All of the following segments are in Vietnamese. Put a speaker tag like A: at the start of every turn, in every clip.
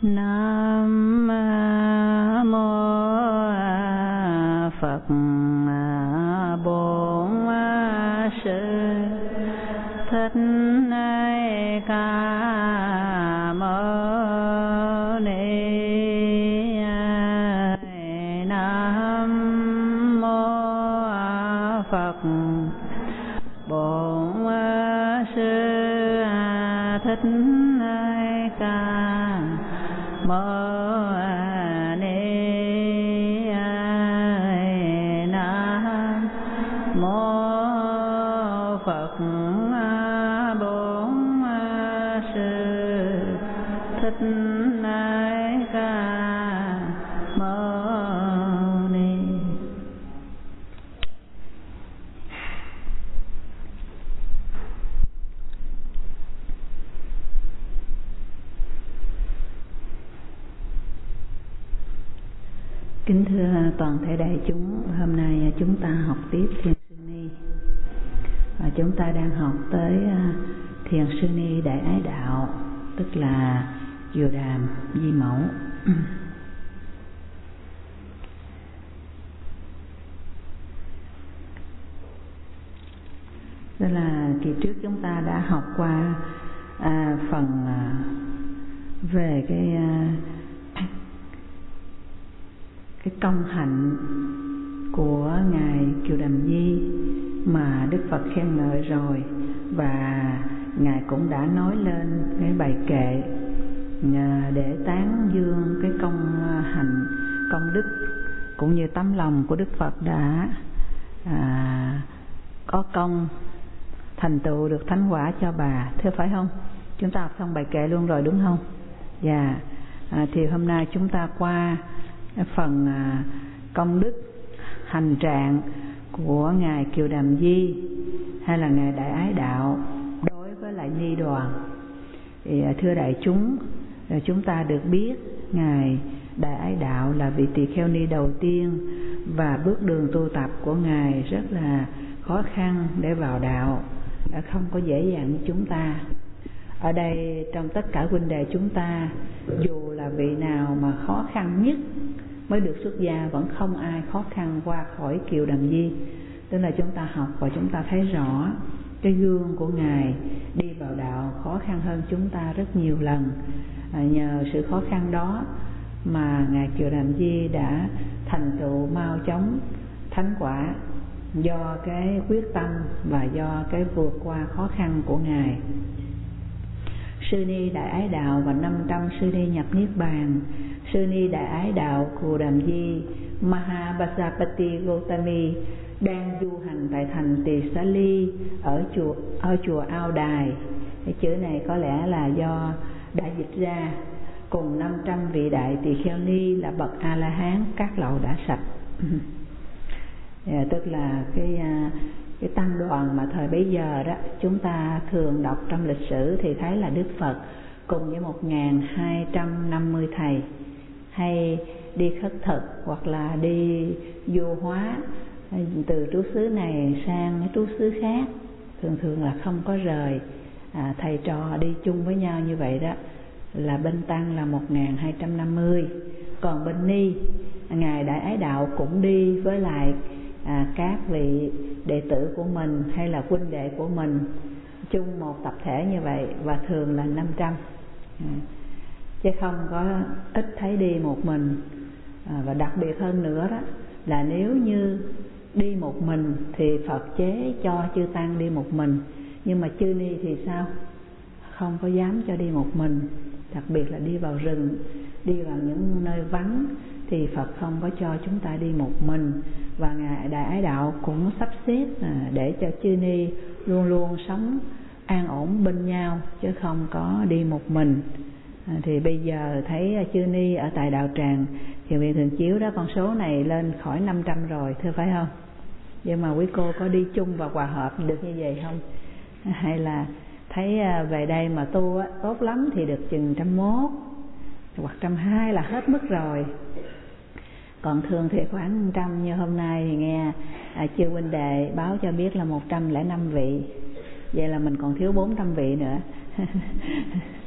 A: Nam mô Phật Bổn Sư Thích Ca Mâu Ni. Nam mô Phật Bổn Sư Thích Ca Mâu Ni. Nam mô Phật Bổn Sư Thích Ca Mâu Ni. Kính thưa toàn thể đại chúng, hôm nay chúng ta học tiếp Thiền Sư Ni. Chúng ta đang học tới Thiền Sư Ni Đại Ái Đạo, tức là Diệu Đàm Di Mẫu. Đó là kỳ trước chúng ta đã học qua phần về cái công hạnh của Ngài Kiều Đàm Di mà Đức Phật khen ngợi rồi, và Ngài cũng đã nói lên cái bài kệ để tán dương cái công hạnh, công đức cũng như tấm lòng của Đức Phật đã có công thành tựu được thánh quả cho bà. Thưa phải không? Chúng ta học xong bài kệ luôn rồi đúng không? Dạ. Thì hôm nay chúng ta qua phần công đức hành trạng của Ngài Kiều Đàm Di hay là Ngài Đại Ái Đạo đối với lại Ni Đoàn. Thì thưa đại chúng, chúng ta được biết Ngài Đại Ái Đạo là vị tỳ kheo ni đầu tiên, và bước đường tu tập của Ngài rất là khó khăn để vào đạo, không có dễ dàng như chúng ta. Ở đây trong tất cả huynh đệ chúng ta, dù là vị nào mà khó khăn nhất mới được xuất gia, vẫn không ai khó khăn qua khỏi Kiều Đàm Di. Tức là chúng ta học và chúng ta thấy rõ cái gương của Ngài đi vào đạo khó khăn hơn chúng ta rất nhiều lần. Nhờ sự khó khăn đó mà Ngài Kiều Đàm Di đã thành tựu mau chóng thánh quả, do cái quyết tâm và do cái vượt qua khó khăn của Ngài. Sư Ni Đại Ái Đạo và 500 Sư Ni nhập Niết Bàn. Sư Ni Đại Ái Đạo Cù Đàm Di Mahabhasapati Gautami đang du hành tại thành Tỳ Xá Ly ở chùa Ao Đài. Cái chữ này có lẽ là do đã dịch ra, cùng 500 vị đại tỳ kheo ni là bậc A La Hán các lậu đã sạch. Tức là cái tăng đoàn mà thời bấy giờ đó, chúng ta thường đọc trong lịch sử thì thấy là Đức Phật cùng với 1250 thầy hay đi khất thực hoặc là đi du hóa từ trú xứ này sang cái trú xứ khác, thường là không có rời. Thầy trò đi chung với nhau như vậy đó, là bên tăng là 1250. Còn bên ni, Ngài Đại Ái Đạo cũng đi với lại các vị đệ tử của mình hay là huynh đệ của mình chung một tập thể như vậy, và thường là 500, chứ không có ít thấy đi một mình. Và đặc biệt hơn nữa đó là nếu như đi một mình thì Phật chế cho chư tăng đi một mình, nhưng mà chư ni thì sao? Không có dám cho đi một mình, đặc biệt là đi vào rừng, đi vào những nơi vắng thì Phật không có cho chúng ta đi một mình. Và Ngài Đại Ái Đạo cũng sắp xếp để cho chư ni luôn luôn sống an ổn bên nhau, chứ không có đi một mình. Thì bây giờ thấy chư ni ở tại đạo tràng Thiền viện Thường Chiếu đó, con số này lên khỏi 500 rồi, thưa phải không? Nhưng mà quý cô có đi chung và hòa hợp được như vậy không? Hay là thấy về đây mà tu tốt lắm thì được chừng 101 hoặc 120 là hết mức rồi. Còn thường thì khoảng 100, như hôm nay thì nghe chư huynh đệ báo cho biết là 105 vị. Vậy là mình còn thiếu 400 vị nữa.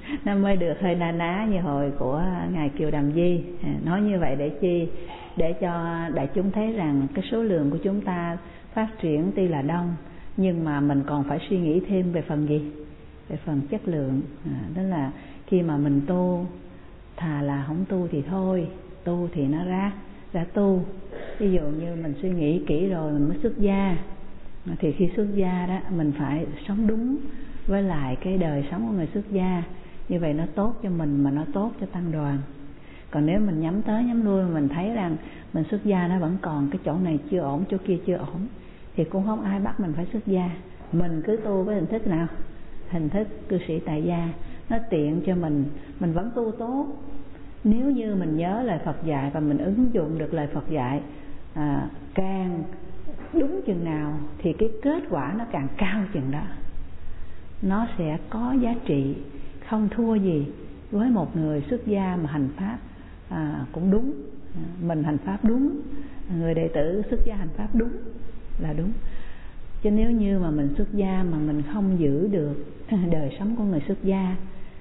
A: nó mới được hơi na ná như hồi của ngài Kiều Đàm Di. Nói như vậy để chi? Để cho đại chúng thấy rằng cái số lượng của chúng ta phát triển tuy là đông, nhưng mà mình còn phải suy nghĩ thêm về phần gì? Về phần chất lượng. Đó là khi mà mình tu, thà là không tu thì thôi, tu thì nó ra tu. Ví dụ như mình suy nghĩ kỹ rồi mình mới xuất gia, thì khi xuất gia đó mình phải sống đúng với lại cái đời sống của người xuất gia. Như vậy nó tốt cho mình mà nó tốt cho tăng đoàn. Còn nếu mình nhắm tới nhắm lui, mình thấy rằng mình xuất gia nó vẫn còn cái chỗ này chưa ổn, chỗ kia chưa ổn, thì cũng không ai bắt mình phải xuất gia. Mình cứ tu với hình thức nào? Hình thức cư sĩ tại gia, nó tiện cho mình vẫn tu tốt. Nếu như mình nhớ lời Phật dạy và mình ứng dụng được lời Phật dạy càng đúng chừng nào thì cái kết quả nó càng cao chừng đó. Nó sẽ có giá trị không thua gì với một người xuất gia mà hành pháp cũng đúng. Mình hành pháp đúng, người đệ tử xuất gia hành pháp đúng là đúng. Chứ nếu như mà mình xuất gia mà mình không giữ được đời sống của người xuất gia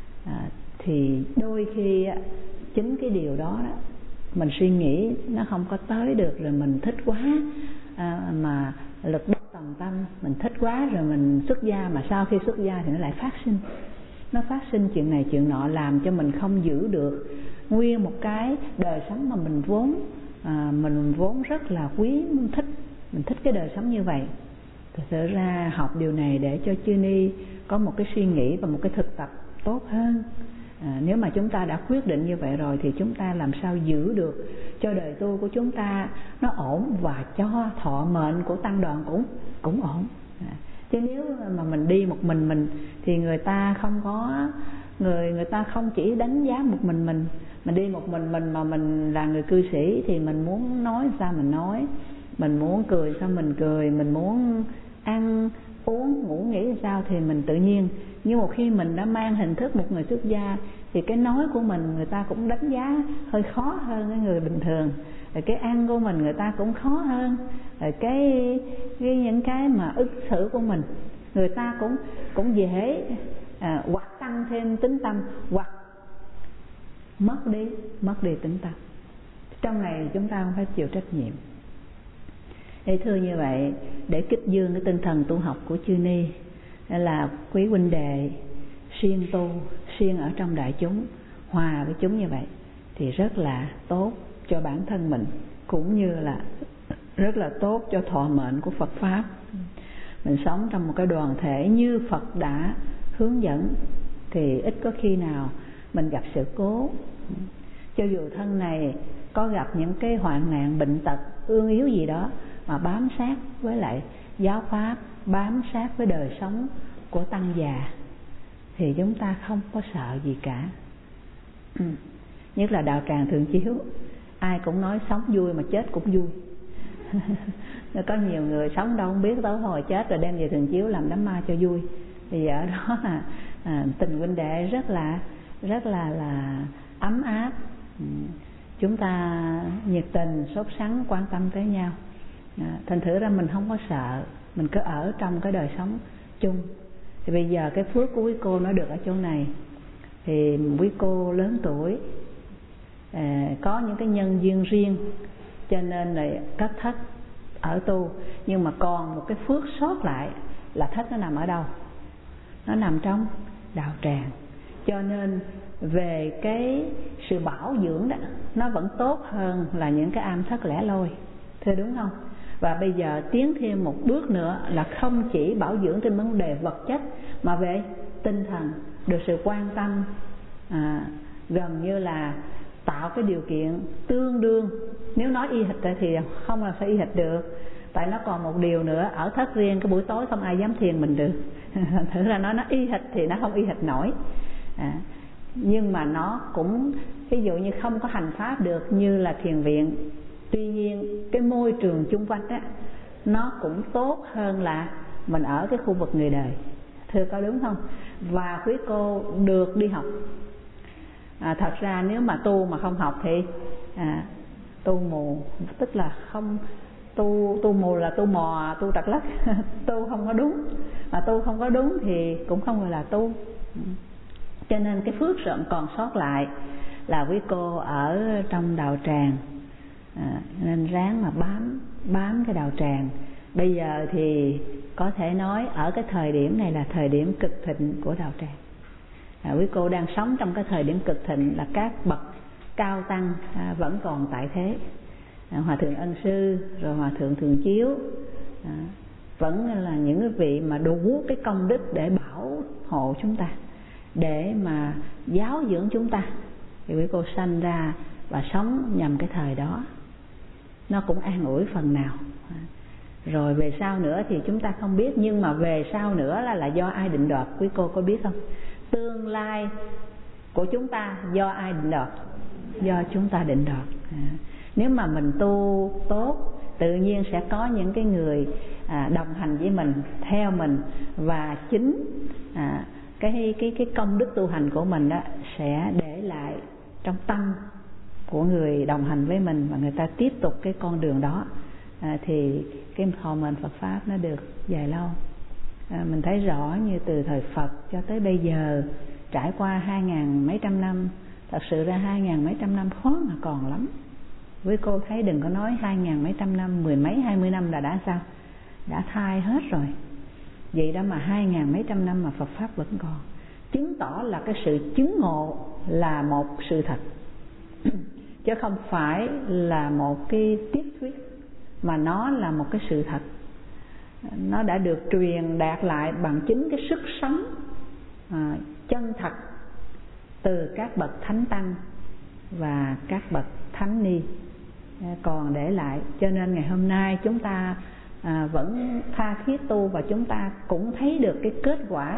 A: thì đôi khi chính cái điều đó mình suy nghĩ nó không có tới được, rồi mình thích quá mà lực bất tòng tâm, mình thích quá rồi mình xuất gia, mà sau khi xuất gia thì nó lại phát sinh chuyện này chuyện nọ, làm cho mình không giữ được nguyên một cái đời sống mà mình vốn rất là quý, mình thích cái đời sống như vậy. Thật sự ra học điều này để cho chư ni có một cái suy nghĩ và một cái thực tập tốt hơn. Nếu mà chúng ta đã quyết định như vậy rồi thì chúng ta làm sao giữ được cho đời tu của chúng ta nó ổn, và cho thọ mệnh của tăng đoàn cũng ổn. Chứ nếu mà mình đi một mình thì người ta không có người ta không chỉ đánh giá một mình đi một mình mà mình là người cư sĩ thì mình muốn nói sao mình nói, mình muốn cười sao mình cười, mình muốn ăn uống ngủ nghỉ sao thì mình tự nhiên. Nhưng một khi mình đã mang hình thức một người xuất gia thì cái nói của mình người ta cũng đánh giá hơi khó hơn cái người bình thường, rồi cái ăn của mình người ta cũng khó hơn, rồi cái những cái mà ứng xử của mình người ta cũng dễ hoặc tăng thêm tính tâm hoặc mất đi tính tâm. Trong này chúng ta không phải chịu trách nhiệm. Để thưa như vậy, để kích dương cái tinh thần tu học của chư ni, là quý huynh đệ siêng tu, siêng ở trong đại chúng, hòa với chúng như vậy thì rất là tốt cho bản thân mình, cũng như là rất là tốt cho thọ mệnh của Phật Pháp. Mình sống trong một cái đoàn thể như Phật đã hướng dẫn thì ít có khi nào mình gặp sự cố. Cho dù thân này có gặp những cái hoạn nạn, bệnh tật, ương yếu gì đó, mà bám sát với lại giáo pháp, bám sát với đời sống của tăng già thì chúng ta không có sợ gì cả. Nhất là đạo tràng Thường Chiếu, ai cũng nói sống vui mà chết cũng vui. Có nhiều người sống đâu không biết, tới hồi chết rồi đem về Thường Chiếu làm đám ma cho vui. Thì ở đó là tình huynh đệ rất là ấm áp. Chúng ta nhiệt tình, sốt sắng, quan tâm tới nhau. Thành thử ra mình không có sợ, mình cứ ở trong cái đời sống chung. Thì bây giờ cái phước của quý cô nó được ở chỗ này. Thì quý cô lớn tuổi, có những cái nhân duyên riêng, cho nên là các thất ở tu. Nhưng mà còn một cái phước sót lại là thất nó nằm ở đâu? Nó nằm trong đạo tràng. Cho nên về cái sự bảo dưỡng đó, nó vẫn tốt hơn là những cái am thất lẻ loi. Thưa đúng không? Và bây giờ tiến thêm một bước nữa là không chỉ bảo dưỡng trên vấn đề vật chất, mà về tinh thần được sự quan tâm, gần như là tạo cái điều kiện tương đương. Nếu nói y hệt thì không là phải y hệt được. Tại nó còn một điều nữa, ở thất riêng cái buổi tối không ai dám thiền mình được. Thử ra nó y hệt thì nó không y hệt nổi. Nhưng mà nó cũng ví dụ như không có hành pháp được như là thiền viện. Tuy nhiên cái môi trường chung quanh á, nó cũng tốt hơn là mình ở cái khu vực người đời. Thưa có đúng không? Và quý cô được đi học. Thật ra nếu mà tu mà không học thì tu mù, tức là không tu mù là tu mò, tu trật lất. Tu không có đúng. Mà tu không có đúng thì cũng không gọi là tu. Cho nên cái phước còn sót lại là quý cô ở trong đạo tràng, nên ráng mà bám cái đạo tràng. Bây giờ thì có thể nói ở cái thời điểm này là thời điểm cực thịnh của đạo tràng. Quý cô đang sống trong cái thời điểm cực thịnh, là các bậc cao tăng vẫn còn tại thế. Hòa thượng Ân Sư, rồi Hòa thượng Thường Chiếu, vẫn là những cái vị mà đủ cái công đức để bảo hộ chúng ta, để mà giáo dưỡng chúng ta. Thì quý cô sanh ra và sống nhằm cái thời đó, nó cũng an ủi phần nào. Rồi về sau nữa thì chúng ta không biết, nhưng mà về sau nữa là do ai định đoạt, quý cô có biết không? Tương lai của chúng ta do ai định đoạt? Do chúng ta định đoạt. Nếu mà mình tu tốt, tự nhiên sẽ có những cái người đồng hành với mình, theo mình, và chính cái công đức tu hành của mình đó sẽ để lại trong tâm của người đồng hành với mình, và người ta tiếp tục cái con đường đó, thì cái thọ mệnh Phật Pháp nó được dài lâu. Mình thấy rõ như từ thời Phật cho tới bây giờ, trải qua 2000 mấy trăm năm, thật sự ra 2000 mấy trăm năm khó mà còn lắm. Với cô thấy đừng có nói 2000 mấy trăm năm, 10 mấy 20 năm là đã sao? Đã thay hết rồi. Vậy đó mà 2000 mấy trăm năm mà Phật Pháp vẫn còn, chứng tỏ là cái sự chứng ngộ là một sự thật chứ không phải là một cái tiết thuyết, mà nó là một cái sự thật. Nó đã được truyền đạt lại bằng chính cái sức sống chân thật từ các bậc thánh tăng và các bậc thánh ni còn để lại. Cho nên ngày hôm nay chúng ta vẫn tha thiết tu, và chúng ta cũng thấy được cái kết quả,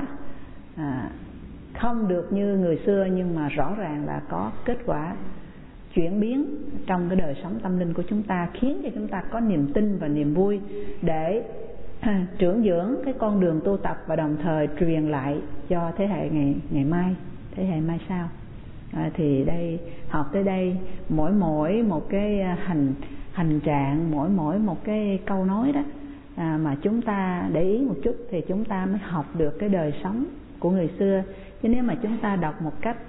A: không được như người xưa, nhưng mà rõ ràng là có kết quả chuyển biến trong cái đời sống tâm linh của chúng ta, khiến cho chúng ta có niềm tin và niềm vui để trưởng dưỡng cái con đường tu tập, và đồng thời truyền lại cho thế hệ ngày mai, thế hệ mai sau. Thì đây, học tới đây, mỗi một cái hành trạng, mỗi một cái câu nói đó mà chúng ta để ý một chút thì chúng ta mới học được cái đời sống của người xưa. Chứ nếu mà chúng ta đọc một cách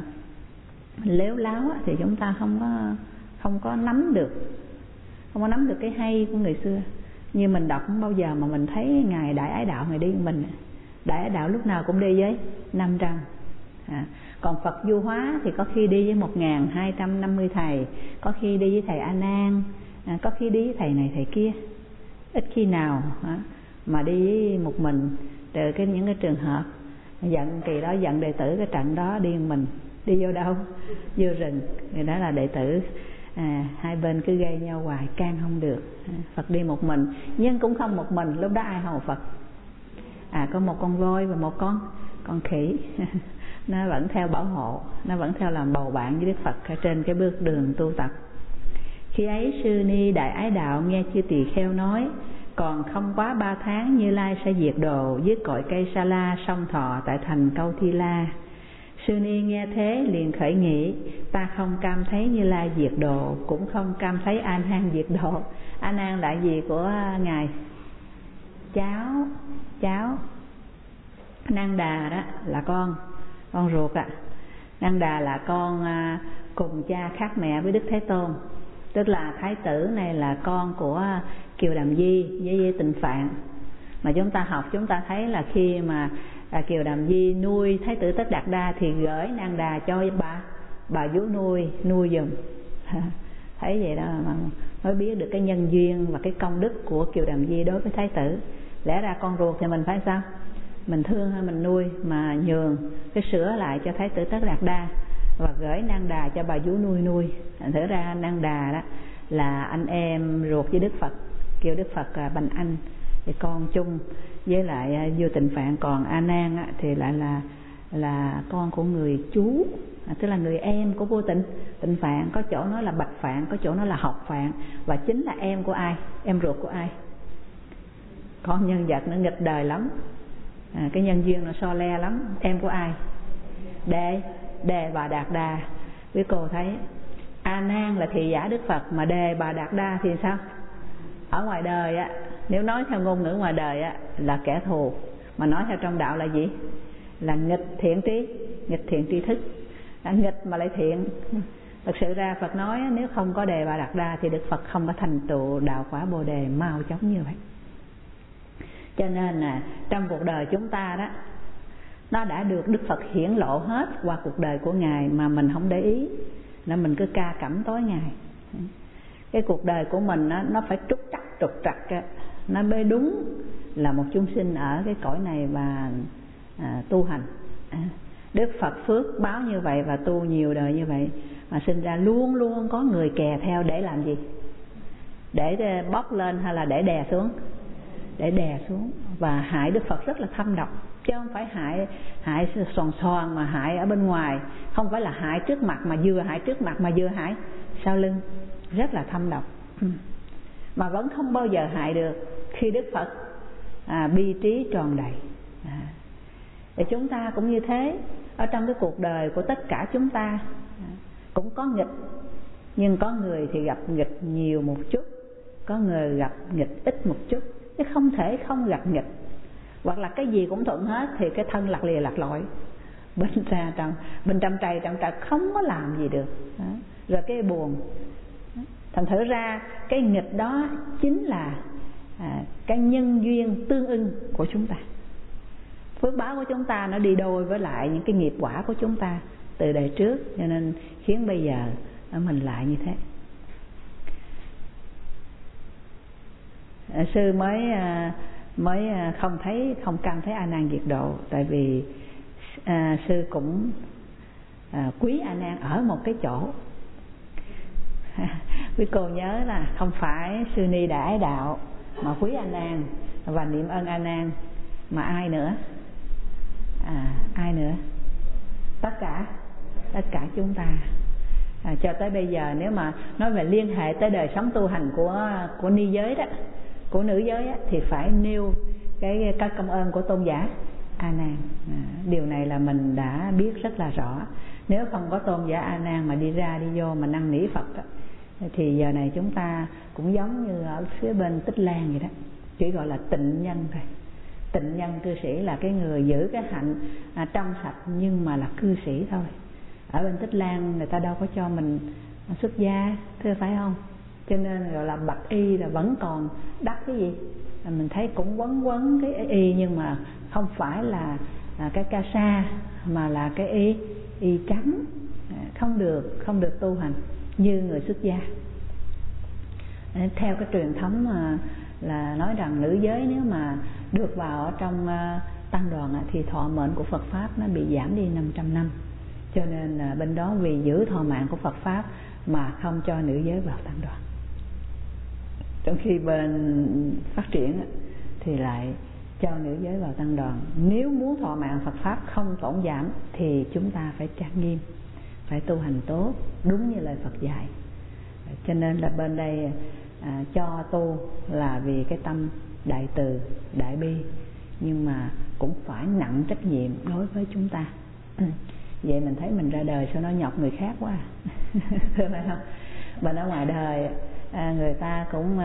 A: lếu láo thì chúng ta không có nắm được cái hay của người xưa. Như mình đọc không bao giờ mà mình thấy Ngài Đại Ái Đạo Ngài đi với mình. Đại Ái Đạo lúc nào cũng đi với 500. Còn Phật Du Hóa thì có khi đi với 1250 thầy, có khi đi với thầy A Nan, có khi đi với thầy này thầy kia. Ít khi nào mà đi với một mình. Từ những cái trường hợp giận kỳ đó, giận đệ tử cái trận đó đi mình, đi vô đâu? Vô rừng. Thì đó là đệ tử hai bên cứ gây nhau hoài, can không được. Phật đi một mình, nhưng cũng không một mình, lúc đó ai hầu Phật? Có một con voi và một con khỉ nó vẫn theo bảo hộ, nó vẫn theo làm bầu bạn với Đức Phật ở trên cái bước đường tu tập. Khi ấy Sư Ni Đại Ái Đạo nghe chư tỳ kheo nói, còn không quá 3 tháng Như Lai sẽ diệt độ dưới cội cây Sa La song thọ tại thành Câu Thi La. Sư Ni nghe thế liền khởi nghĩ, ta không cam thấy Như Lai diệt độ, cũng không cam thấy A Nan diệt độ. A Nan là gì của Ngài? Cháu. Nan Đà đó là con ruột ạ. Nan Đà là con cùng cha khác mẹ với Đức Thế Tôn. Tức là Thái tử này là con của Kiều Đàm Di với Tịnh Phạn. Mà chúng ta học chúng ta thấy là khi mà Kiều Đàm Di nuôi Thái tử Tất Đạt Đa thì gửi Nan Đà cho bà vú nuôi giùm. Thấy vậy đó mà mới biết được cái nhân duyên và cái công đức của Kiều Đàm Di đối với Thái tử. Lẽ ra con ruột thì mình phải sao? Mình thương hay mình nuôi, mà nhường cái sữa lại cho Thái tử Tất Đạt Đa và gửi Nan Đà cho bà vú nuôi. Thực ra Nan Đà đó là anh em ruột với Đức Phật, kêu Đức Phật Bành Anh, thì con chung với lại vua Tịnh Phạn. Còn A Nan thì lại là con của người chú, tức là người em của vua Tịnh Phạn. Có chỗ nói là Bạch Phạn, có chỗ nói là Học Phạn, và chính là em của ai? Em ruột của ai? Con nhân vật nó nghịch đời lắm, cái nhân duyên nó so le lắm. Em của ai? Đề Bà Đạt Đa. Quý cô thấy A Nan là thị giả Đức Phật, mà Đề Bà Đạt Đa thì sao? Ở ngoài đời nếu nói theo ngôn ngữ ngoài đời là kẻ thù, mà nói theo trong đạo là gì? Là nghịch thiện trí. nghịch thiện tri thức, nghịch mà lại thiện. Thật sự ra Phật nói nếu không có đề bà Đạt Đa thì Đức Phật không có thành tựu đạo quả Bồ đề mau chóng như vậy. Cho nên là trong cuộc đời chúng ta đó, nó đã được Đức Phật hiển lộ hết qua cuộc đời của Ngài mà mình không để ý, nên mình cứ ca cẩm tối ngày. Cái cuộc đời của mình đó, nó phải trục trặc nó mới đúng là một chúng sinh ở cái cõi này và tu hành. Đức Phật phước báo như vậy và tu nhiều đời như vậy mà sinh ra luôn luôn có người kè theo để làm gì? Để bóc lên hay là để đè xuống? Để đè xuống và hại Đức Phật rất là thâm độc, chứ không phải hại xoàn mà hại ở bên ngoài, không phải là hại trước mặt mà vừa hại trước mặt mà vừa hại sau lưng, rất là thâm độc. Mà vẫn không bao giờ hại được khi Đức Phật bi trí tròn đầy. Thì chúng ta cũng như thế, ở trong cái cuộc đời của tất cả chúng ta cũng có nghịch, nhưng có người thì gặp nghịch nhiều một chút, có người gặp nghịch ít một chút, chứ không thể không gặp nghịch. Hoặc là cái gì cũng thuận hết thì cái thân lạc lìa lạc lội, bên trong trầy không có làm gì được. Rồi cái buồn. Thành thử ra cái nghịch đó chính là cái nhân duyên tương ưng của chúng ta. Phước báo của chúng ta nó đi đôi với lại những cái nghiệp quả của chúng ta từ đời trước, cho nên khiến bây giờ mình lại như thế. Sư mới không căn thấy A Nan diệt độ, tại vì sư cũng quý A Nan ở một cái chỗ. Quý cô nhớ là không phải Sư Ni đã ái đạo mà quý A Nan và niệm ơn A Nan, mà ai nữa? Ai nữa? Tất cả chúng ta. Cho tới bây giờ nếu mà nói về liên hệ tới đời sống tu hành của ni giới đó, của nữ giới đó, thì phải nêu cái công ơn của tôn giả A Nan. Điều này là mình đã biết rất là rõ. Nếu không có tôn giả A Nan mà đi ra đi vô mà năn nỉ Phật đó, thì giờ này chúng ta cũng giống như ở phía bên Tích Lan vậy đó, chỉ gọi là tịnh nhân thôi. Tịnh nhân cư sĩ là cái người giữ cái hạnh trong sạch nhưng mà là cư sĩ thôi. Ở bên Tích Lan người ta đâu có cho mình xuất gia, thưa phải không? Cho nên gọi là bạch y là vẫn còn đắp cái gì, mình thấy cũng quấn cái y, nhưng mà không phải là cái ca sa mà là cái y trắng, không được tu hành như người xuất gia. Theo cái truyền thống là nói rằng nữ giới nếu mà được vào ở trong tăng đoàn thì thọ mệnh của Phật pháp nó bị giảm đi 500 năm, cho nên bên đó vì giữ thọ mạng của Phật pháp mà không cho nữ giới vào tăng đoàn. Trong khi bên phát triển thì lại cho nữ giới vào tăng đoàn. Nếu muốn thọ mạng Phật pháp không tổn giảm thì chúng ta phải trang nghiêm, phải tu hành tốt đúng như lời Phật dạy. Cho nên là bên đây cho tu là vì cái tâm đại từ, đại bi, nhưng mà cũng phải nặng trách nhiệm đối với chúng ta. Vậy mình thấy mình ra đời sao nó nhọc người khác quá phải không? Mình ở ngoài đời người ta cũng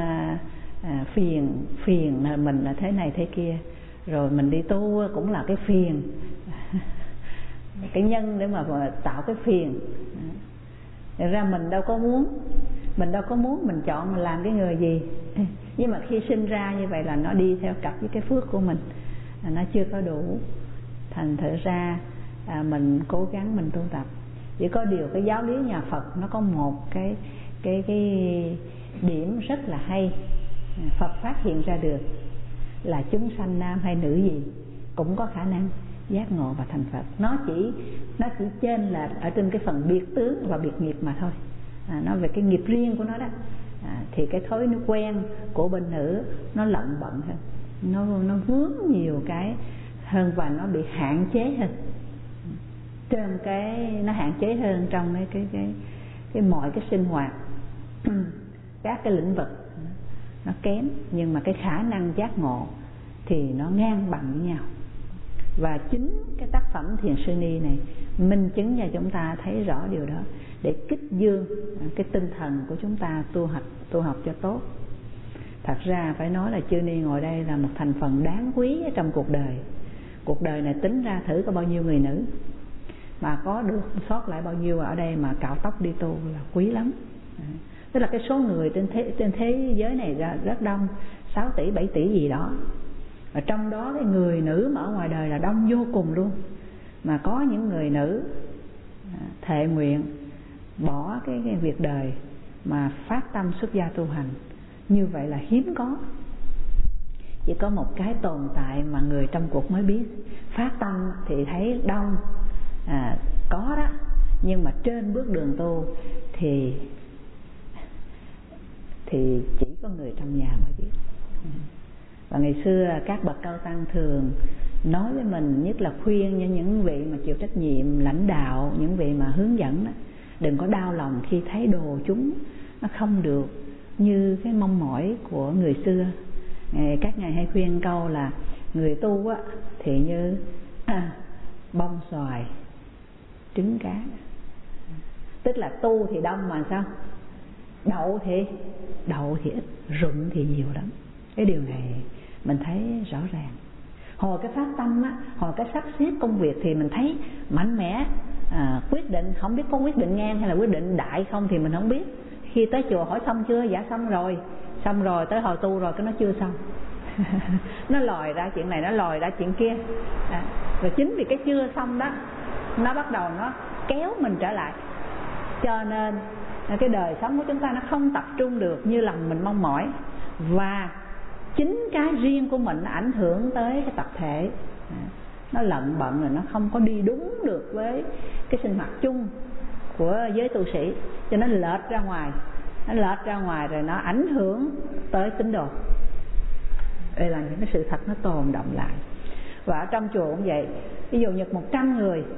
A: phiền là mình là thế này thế kia, rồi mình đi tu cũng là cái phiền cái nhân để mà tạo cái phiền. Thật ra mình đâu có muốn mình chọn mình làm cái người gì, nhưng mà khi sinh ra như vậy là nó đi theo cặp với cái phước của mình, nó chưa có đủ. Thành thử ra mình cố gắng mình tu tập. Chỉ có điều cái giáo lý nhà Phật nó có một cái điểm rất là hay, Phật phát hiện ra được là chúng sanh nam hay nữ gì cũng có khả năng giác ngộ và thành Phật. Nó chỉ trên là ở trên cái phần biệt tướng và biệt nghiệp mà thôi. Nói về cái nghiệp riêng của nó đó, thì cái thói nó quen của bên nữ nó lận bận hơn, nó vướng nhiều cái hơn và nó bị hạn chế hơn. Trên nó hạn chế hơn trong cái mọi cái sinh hoạt, các cái lĩnh vực nó kém, nhưng mà cái khả năng giác ngộ thì nó ngang bằng với nhau. Và chính cái tác phẩm Thiền Sư Ni này minh chứng cho chúng ta thấy rõ điều đó, để kích dương cái tinh thần của chúng ta tu học cho tốt. Thật ra phải nói là Chư Ni ngồi đây là một thành phần đáng quý trong cuộc đời. Cuộc đời này tính ra thử có bao nhiêu người nữ, mà có được sót lại bao nhiêu ở đây mà cạo tóc đi tu là quý lắm. Tức là cái số người trên thế giới này rất đông, 6 tỷ 7 tỷ gì đó, và trong đó cái người nữ mà ở ngoài đời là đông vô cùng luôn. Mà có những người nữ thệ nguyện bỏ cái việc đời mà phát tâm xuất gia tu hành, như vậy là hiếm có. Chỉ có một cái tồn tại mà người trong cuộc mới biết. Phát tâm thì thấy đông, có đó, nhưng mà trên bước đường tu thì chỉ có người trong nhà mới biết. Và ngày xưa các bậc cao tăng thường nói với mình, nhất là khuyên cho những vị mà chịu trách nhiệm lãnh đạo, những vị mà hướng dẫn đó, đừng có đau lòng khi thấy đồ chúng nó không được như cái mong mỏi của người xưa. Các ngài hay khuyên câu là người tu á, thì như bông xoài trứng cá. Tức là tu thì đông mà sao? Đậu thì ít, rụng thì nhiều lắm. Cái điều này mình thấy rõ ràng. Hồi cái phát tâm á, hồi cái sắp xếp công việc thì mình thấy mạnh mẽ, quyết định, không biết có quyết định ngang hay là quyết định đại không thì mình không biết. Khi tới chùa hỏi xong chưa? Dạ xong rồi tới hồi tu rồi cái nó chưa xong. Nó lòi ra chuyện này, nó lòi ra chuyện kia. Và chính vì cái chưa xong đó, nó bắt đầu nó kéo mình trở lại. Cho nên cái đời sống của chúng ta nó không tập trung được như lòng mình mong mỏi. Và chính cái riêng của mình nó ảnh hưởng tới cái tập thể. Nó lận bận rồi nó không có đi đúng được với cái sinh hoạt chung của giới tu sĩ, cho nó lệch ra ngoài. Nó lệch ra ngoài rồi nó ảnh hưởng tới tín đồ. Đây là những cái sự thật nó tồn đọng lại. Và ở trong chùa cũng vậy. Ví dụ như 100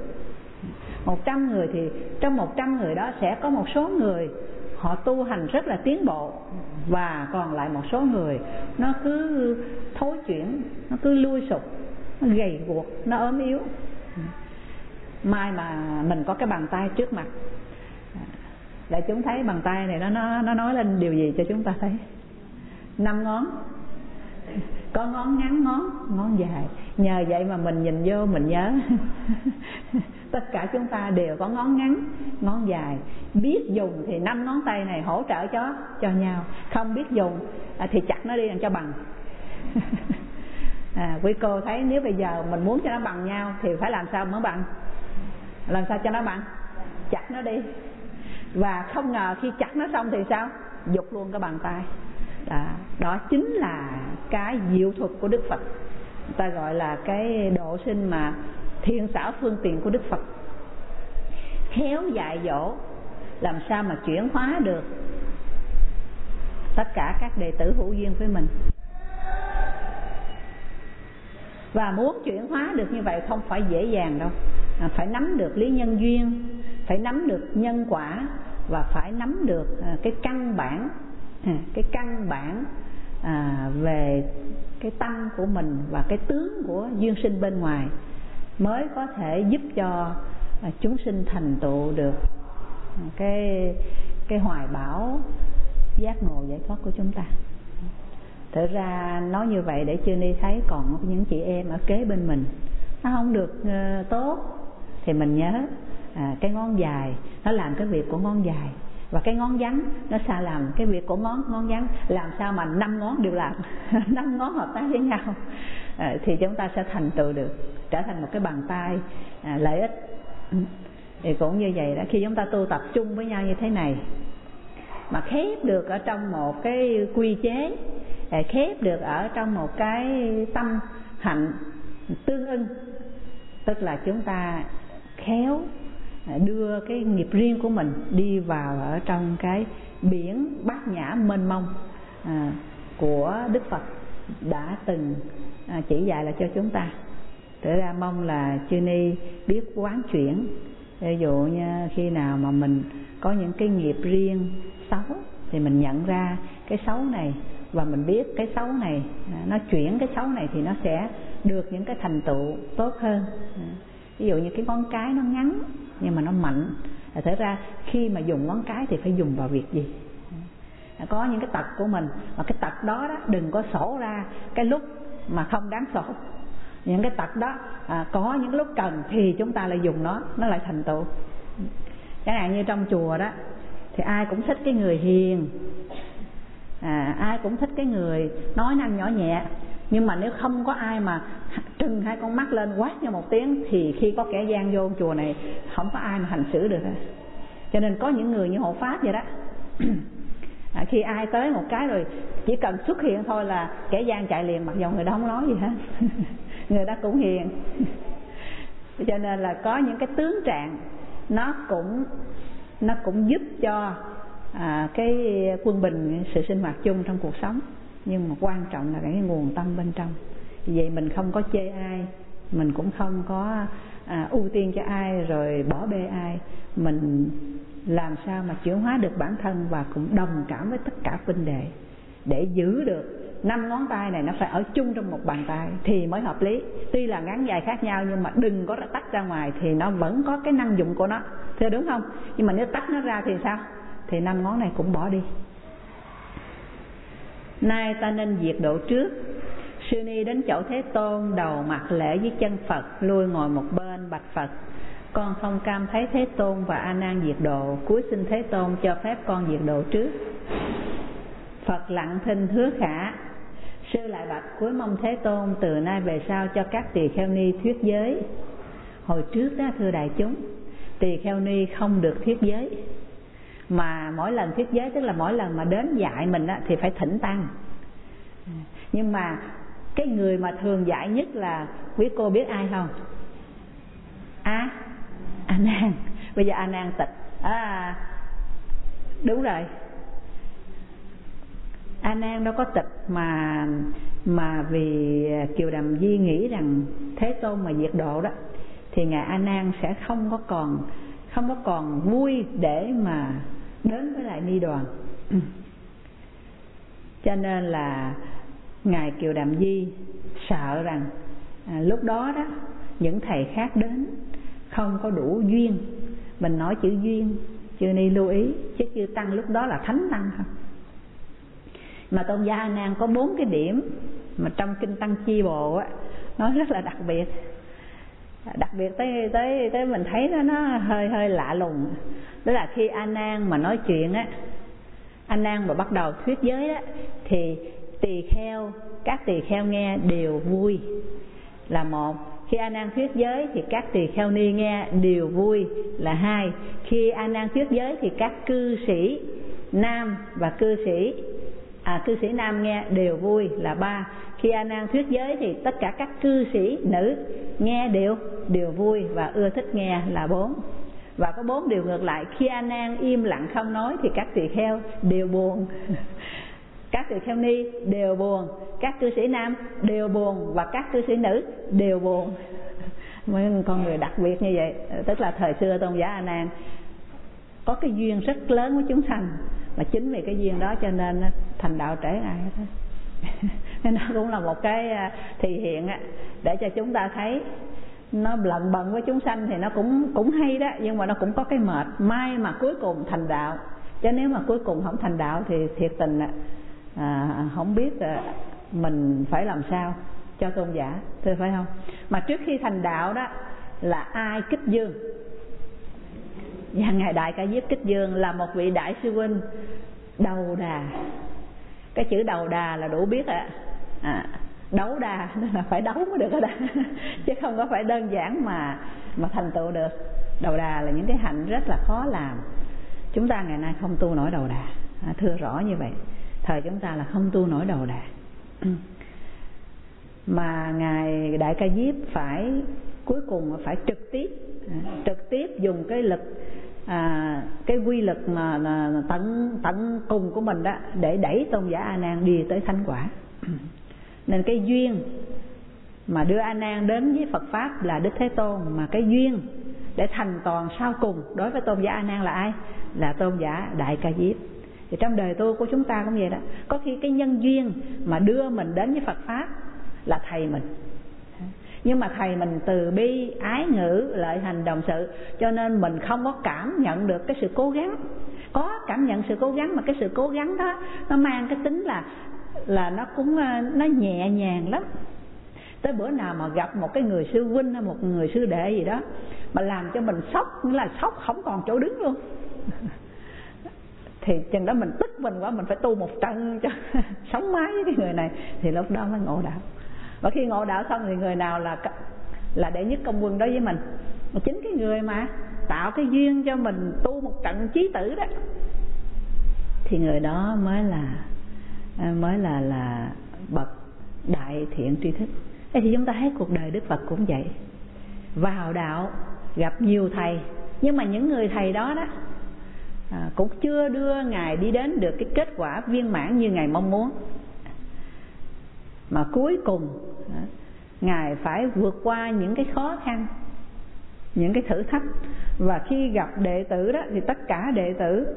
A: người thì trong 100 người đó sẽ có một số người họ tu hành rất là tiến bộ, và còn lại một số người nó cứ thối chuyển, nó cứ lui sụp, nó gầy guộc, nó ốm yếu. Mai mà mình có cái bàn tay trước mặt, để chúng thấy bàn tay này nó nói lên điều gì cho chúng ta thấy. 5 ngón, có ngón ngắn, ngón dài. Nhờ vậy mà mình nhìn vô mình nhớ. Tất cả chúng ta đều có ngón ngắn, ngón dài. Biết dùng thì 5 ngón tay này hỗ trợ cho nhau. Không biết dùng thì chặt nó đi làm cho bằng. Quý cô thấy nếu bây giờ mình muốn cho nó bằng nhau thì phải làm sao mới bằng? Làm sao cho nó bằng? Chặt nó đi. Và không ngờ khi chặt nó xong thì sao? Giục luôn cái bàn tay. Đó chính là cái diệu thuật của Đức Phật. Người ta gọi là cái độ sinh mà thiên xảo phương tiện của Đức Phật. Khéo dạy dỗ, làm sao mà chuyển hóa được tất cả các đệ tử hữu duyên với mình. Và muốn chuyển hóa được như vậy không phải dễ dàng đâu. Phải nắm được lý nhân duyên, phải nắm được nhân quả, và phải nắm được cái căn bản về cái tâm của mình và cái tướng của duyên sinh bên ngoài, mới có thể giúp cho chúng sinh thành tựu được cái hoài bão giác ngộ giải thoát của chúng ta. Thực ra nói như vậy để Chư Ni thấy còn những chị em ở kế bên mình nó không được tốt, thì mình nhớ cái ngón dài nó làm cái việc của ngón dài, và cái ngón ngắn nó sẽ làm cái việc của ngón ngắn. Làm sao mà 5 ngón đều làm 5 ngón hợp tác với nhau thì chúng ta sẽ thành tựu được, trở thành một cái bàn tay lợi ích. Thì cũng như vậy đó, khi chúng ta tu tập trung với nhau như thế này, mà khép được ở trong một cái quy chế, khép được ở trong một cái tâm hạnh tương ưng, tức là chúng ta khéo đưa cái nghiệp riêng của mình đi vào ở trong cái biển bát nhã mênh mông của Đức Phật đã từng chỉ dạy là cho chúng ta. Thực ra mong là Chư Ni biết quán chuyển. Ví dụ như khi nào mà mình có những cái nghiệp riêng xấu thì mình nhận ra cái xấu này, và mình biết cái xấu này nó chuyển cái xấu này thì nó sẽ được những cái thành tựu tốt hơn. Ví dụ như cái ngón cái nó ngắn nhưng mà nó mạnh, thật ra khi mà dùng ngón cái thì phải dùng vào việc gì. Có những cái tật của mình, mà cái tật đó, đừng có sổ ra cái lúc mà không đáng sổ. Những cái tật đó có những lúc cần thì chúng ta lại dùng nó lại thành tựu. Chẳng hạn như trong chùa đó thì ai cũng thích cái người hiền, ai cũng thích cái người nói năng nhỏ nhẹ. Nhưng mà nếu không có ai mà trừng hai con mắt lên quát cho một tiếng thì khi có kẻ gian vô chùa này không có ai mà hành xử được. Cho nên có những người như hộ pháp vậy đó. Khi ai tới một cái rồi chỉ cần xuất hiện thôi là kẻ gian chạy liền, mặc dù người đó không nói gì hết. Người đó cũng hiền. Cho nên là có những cái tướng trạng nó cũng giúp cho cái quân bình, sự sinh hoạt chung trong cuộc sống. Nhưng mà quan trọng là cái nguồn tâm bên trong. Vậy mình không có chê ai, mình cũng không có ưu tiên cho ai rồi bỏ bê ai. Mình làm sao mà chuyển hóa được bản thân và cũng đồng cảm với tất cả huynh đệ, để giữ được 5 ngón tay này nó phải ở chung trong một bàn tay thì mới hợp lý. Tuy là ngắn dài khác nhau nhưng mà đừng có tách ra ngoài thì nó vẫn có cái năng dụng của nó, thưa đúng không? Nhưng mà nếu tách nó ra thì sao? Thì 5 ngón này cũng bỏ đi. Nay ta nên diệt độ trước. Sư Ni đến chỗ Thế Tôn, đầu mặt lễ với chân Phật, lui ngồi một bên bạch Phật: con không cam thấy Thế Tôn và A Nan diệt độ, cúi xin Thế Tôn cho phép con diệt độ trước. Phật lặng thinh hứa khả. Sư lại bạch cúi mong Thế Tôn từ nay về sau cho các tỳ kheo ni thuyết giới. Hồi trước đó thưa đại chúng, tỳ kheo ni không được thuyết giới, mà mỗi lần thuyết giới tức là mỗi lần mà đến dạy mình á, thì phải thỉnh tăng. Nhưng mà cái người mà thường dạy nhất là quý cô biết ai không? A Nan. Bây giờ A Nan tịch. Đúng rồi, A Nan đâu có tịch mà vì Kiều Đàm Di nghĩ rằng Thế Tôn mà diệt độ đó thì ngài A Nan sẽ không có còn vui để mà đến với lại ni đoàn. Cho nên là ngài Kiều Đàm Di sợ rằng lúc đó đó những thầy khác đến không có đủ duyên. Mình nói chữ duyên, chư ni lưu ý, chứ chư tăng lúc đó là thánh tăng không. Mà tôn giả A Nan có 4 cái điểm mà trong kinh Tăng Chi Bộ á nói rất là đặc biệt. Đặc biệt tới mình thấy nó hơi lạ lùng. Đó là khi A Nan mà nói chuyện á, A Nan mà bắt đầu thuyết giới á, thì các tỳ kheo nghe đều vui là một. Khi A Nan thuyết giới thì các tỳ kheo ni nghe đều vui là hai. Khi A Nan thuyết giới thì các cư sĩ nam và cư sĩ nam nghe đều vui là ba. Khi A Nan thuyết giới thì tất cả các cư sĩ nữ nghe đều vui và ưa thích nghe là 4. Và có 4 điều ngược lại. Khi A Nan im lặng không nói thì các tỳ kheo đều buồn. Các tỳ kheo ni đều buồn, các cư sĩ nam đều buồn và các cư sĩ nữ đều buồn. Mấy con người đặc biệt như vậy. Tức là thời xưa tôn giả A Nan có cái duyên rất lớn với chúng sanh, mà chính vì cái duyên đó cho nên thành đạo trễ ai hết. Nên nó cũng là một cái thị hiện để cho chúng ta thấy nó lận bận với chúng sanh thì nó cũng hay đó, nhưng mà nó cũng có cái mệt. May mà cuối cùng thành đạo, chứ nếu mà cuối cùng không thành đạo thì thiệt tình không biết mình phải làm sao cho tôn giả, thưa phải không? Mà trước khi thành đạo đó là ai kích dương? Và ngài Đại Ca Diếp kích dương là một vị đại sư huynh đầu đà. Cái chữ đầu đà là đủ biết đấu đà nên là phải đấu mới được đó. Chứ không có phải đơn giản mà thành tựu được. Đầu đà là những cái hạnh rất là khó làm. Chúng ta ngày nay không tu nổi đầu đà, thưa rõ như vậy. Thời chúng ta là không tu nổi đầu đà. Mà ngài Đại Ca Diếp phải cuối cùng phải trực tiếp dùng cái lực, cái quy lực mà tận cùng của mình đó để đẩy tôn giả A Nan đi tới thánh quả. Nên cái duyên mà đưa A Nan đến với Phật pháp là Đức Thế Tôn, mà cái duyên để thành toàn sau cùng đối với tôn giả A Nan là ai? Là tôn giả Đại Ca Diếp. Thì trong đời tu của chúng ta cũng vậy đó. Có khi cái nhân duyên mà đưa mình đến với Phật pháp là thầy mình, nhưng mà thầy mình từ bi, ái ngữ, lợi hành, đồng sự, cho nên mình không có cảm nhận được cái sự cố gắng. Có cảm nhận sự cố gắng, mà cái sự cố gắng đó nó mang cái tính là nó cũng nó nhẹ nhàng lắm. Tới bữa nào mà gặp một cái người sư huynh hay một người sư đệ gì đó mà làm cho mình sốc, nghĩa là sốc không còn chỗ đứng luôn, thì chừng đó mình tức mình quá, mình phải tu một trận cho sống mái với cái người này, thì lúc đó mới ngộ đạo. Và khi ngộ đạo xong thì người nào là đệ nhất công quân đối với mình? Chính cái người mà tạo cái duyên cho mình tu một trận chí tử đó, thì người đó mới là bậc đại thiện tri thức. Thế thì chúng ta thấy cuộc đời Đức Phật cũng vậy. Vào đạo gặp nhiều thầy, nhưng mà những người thầy đó cũng chưa đưa Ngài đi đến được cái kết quả viên mãn như Ngài mong muốn. Mà cuối cùng Ngài phải vượt qua những cái khó khăn, những cái thử thách. Và khi gặp đệ tử đó thì tất cả đệ tử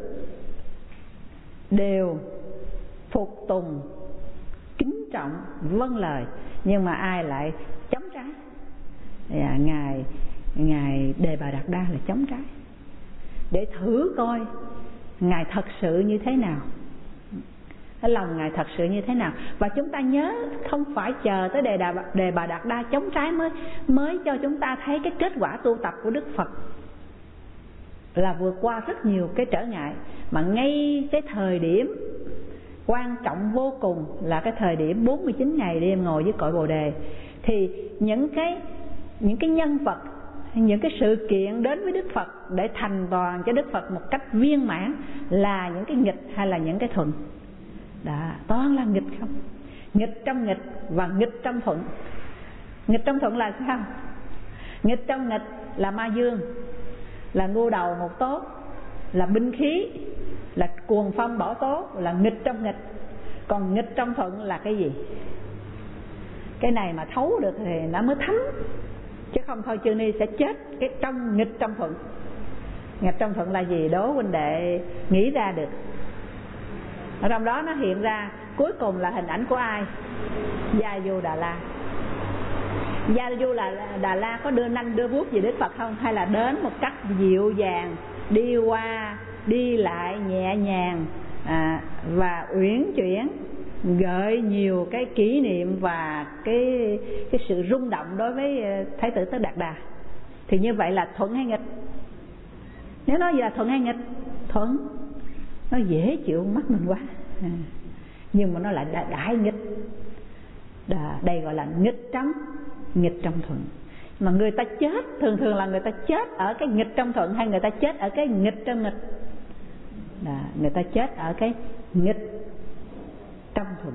A: đều phục tùng, kính trọng, vâng lời. Nhưng mà ai lại chống trái? Ngài Đề Bà Đạt Đa là chống trái, để thử coi Ngài thật sự như thế nào, cái lòng Ngài thật sự như thế nào. Và chúng ta nhớ, không phải chờ tới Đề Bà Đạt Đa chống trái mới cho chúng ta thấy cái kết quả tu tập của Đức Phật là vượt qua rất nhiều cái trở ngại. Mà ngay cái thời điểm quan trọng vô cùng là cái thời điểm 49 ngày đêm ngồi với cội Bồ Đề, thì những cái nhân vật, những cái sự kiện đến với Đức Phật để thành toàn cho Đức Phật một cách viên mãn là những cái nghịch hay là những cái thuận? Đó, toàn là nghịch không? Nghịch trong nghịch và nghịch trong thuận. Nghịch trong thuận là sao? Nghịch trong nghịch là ma dương, là ngu đầu một tốt, là binh khí, là cuồng phong bão tố, là nghịch trong nghịch. Còn nghịch trong thuận là cái gì? Cái này mà thấu được thì nó mới thấm, chứ không thôi Chư Ni sẽ chết cái trong nghịch trong thuận. Nghịch trong thuận là gì? Đố huynh đệ nghĩ ra được. Ở trong đó nó hiện ra cuối cùng là hình ảnh của ai? Gia Du Đà La. Gia Du Đà La có đưa nanh đưa vuốt gì Đức Phật không? Hay là đến một cách dịu dàng, đi qua đi lại nhẹ nhàng và uyển chuyển, gợi nhiều cái kỷ niệm và cái sự rung động đối với Thái tử Tất Đạt Đà. Thì như vậy là thuận hay nghịch? Nếu nói là thuận hay nghịch? Thuận. Nó dễ chịu mắt mình quá, nhưng mà nó lại đại nghịch. Đây gọi là nghịch trong thuận. Mà người ta chết thường là người ta chết ở cái nghịch trong thuận, hay người ta chết ở cái nghịch trong nghịch? Người ta chết ở cái nghịch trong thuận.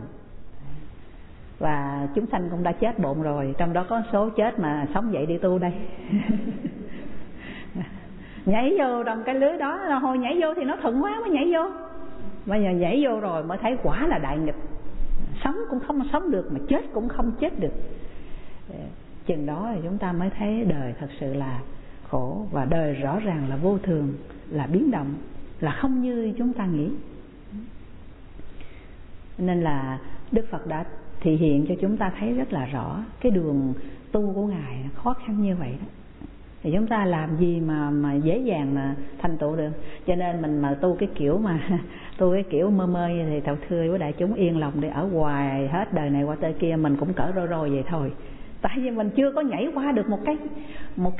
A: Và chúng sanh cũng đã chết bộn rồi, trong đó có số chết mà sống dậy đi tu đây. Nhảy vô trong cái lưới đó, hồi nhảy vô thì nó thuận quá mới nhảy vô. Bây giờ nhảy vô rồi mới thấy quả là đại nghịch. Sống cũng không sống được, mà chết cũng không chết được. Chừng đó thì chúng ta mới thấy đời thật sự là khổ. Và đời rõ ràng là vô thường, là biến động, là không như chúng ta nghĩ. Nên là Đức Phật đã thị hiện cho chúng ta thấy rất là rõ cái đường tu của Ngài khó khăn như vậy đó. Thì chúng ta làm gì mà dễ dàng mà thành tựu được. Cho nên mình mà tu cái kiểu mơ mơ như thì thầu thưa với đại chúng yên lòng để ở hoài hết đời này qua tới kia, mình cũng cỡ rồi vậy thôi. Tại vì mình chưa có nhảy qua được một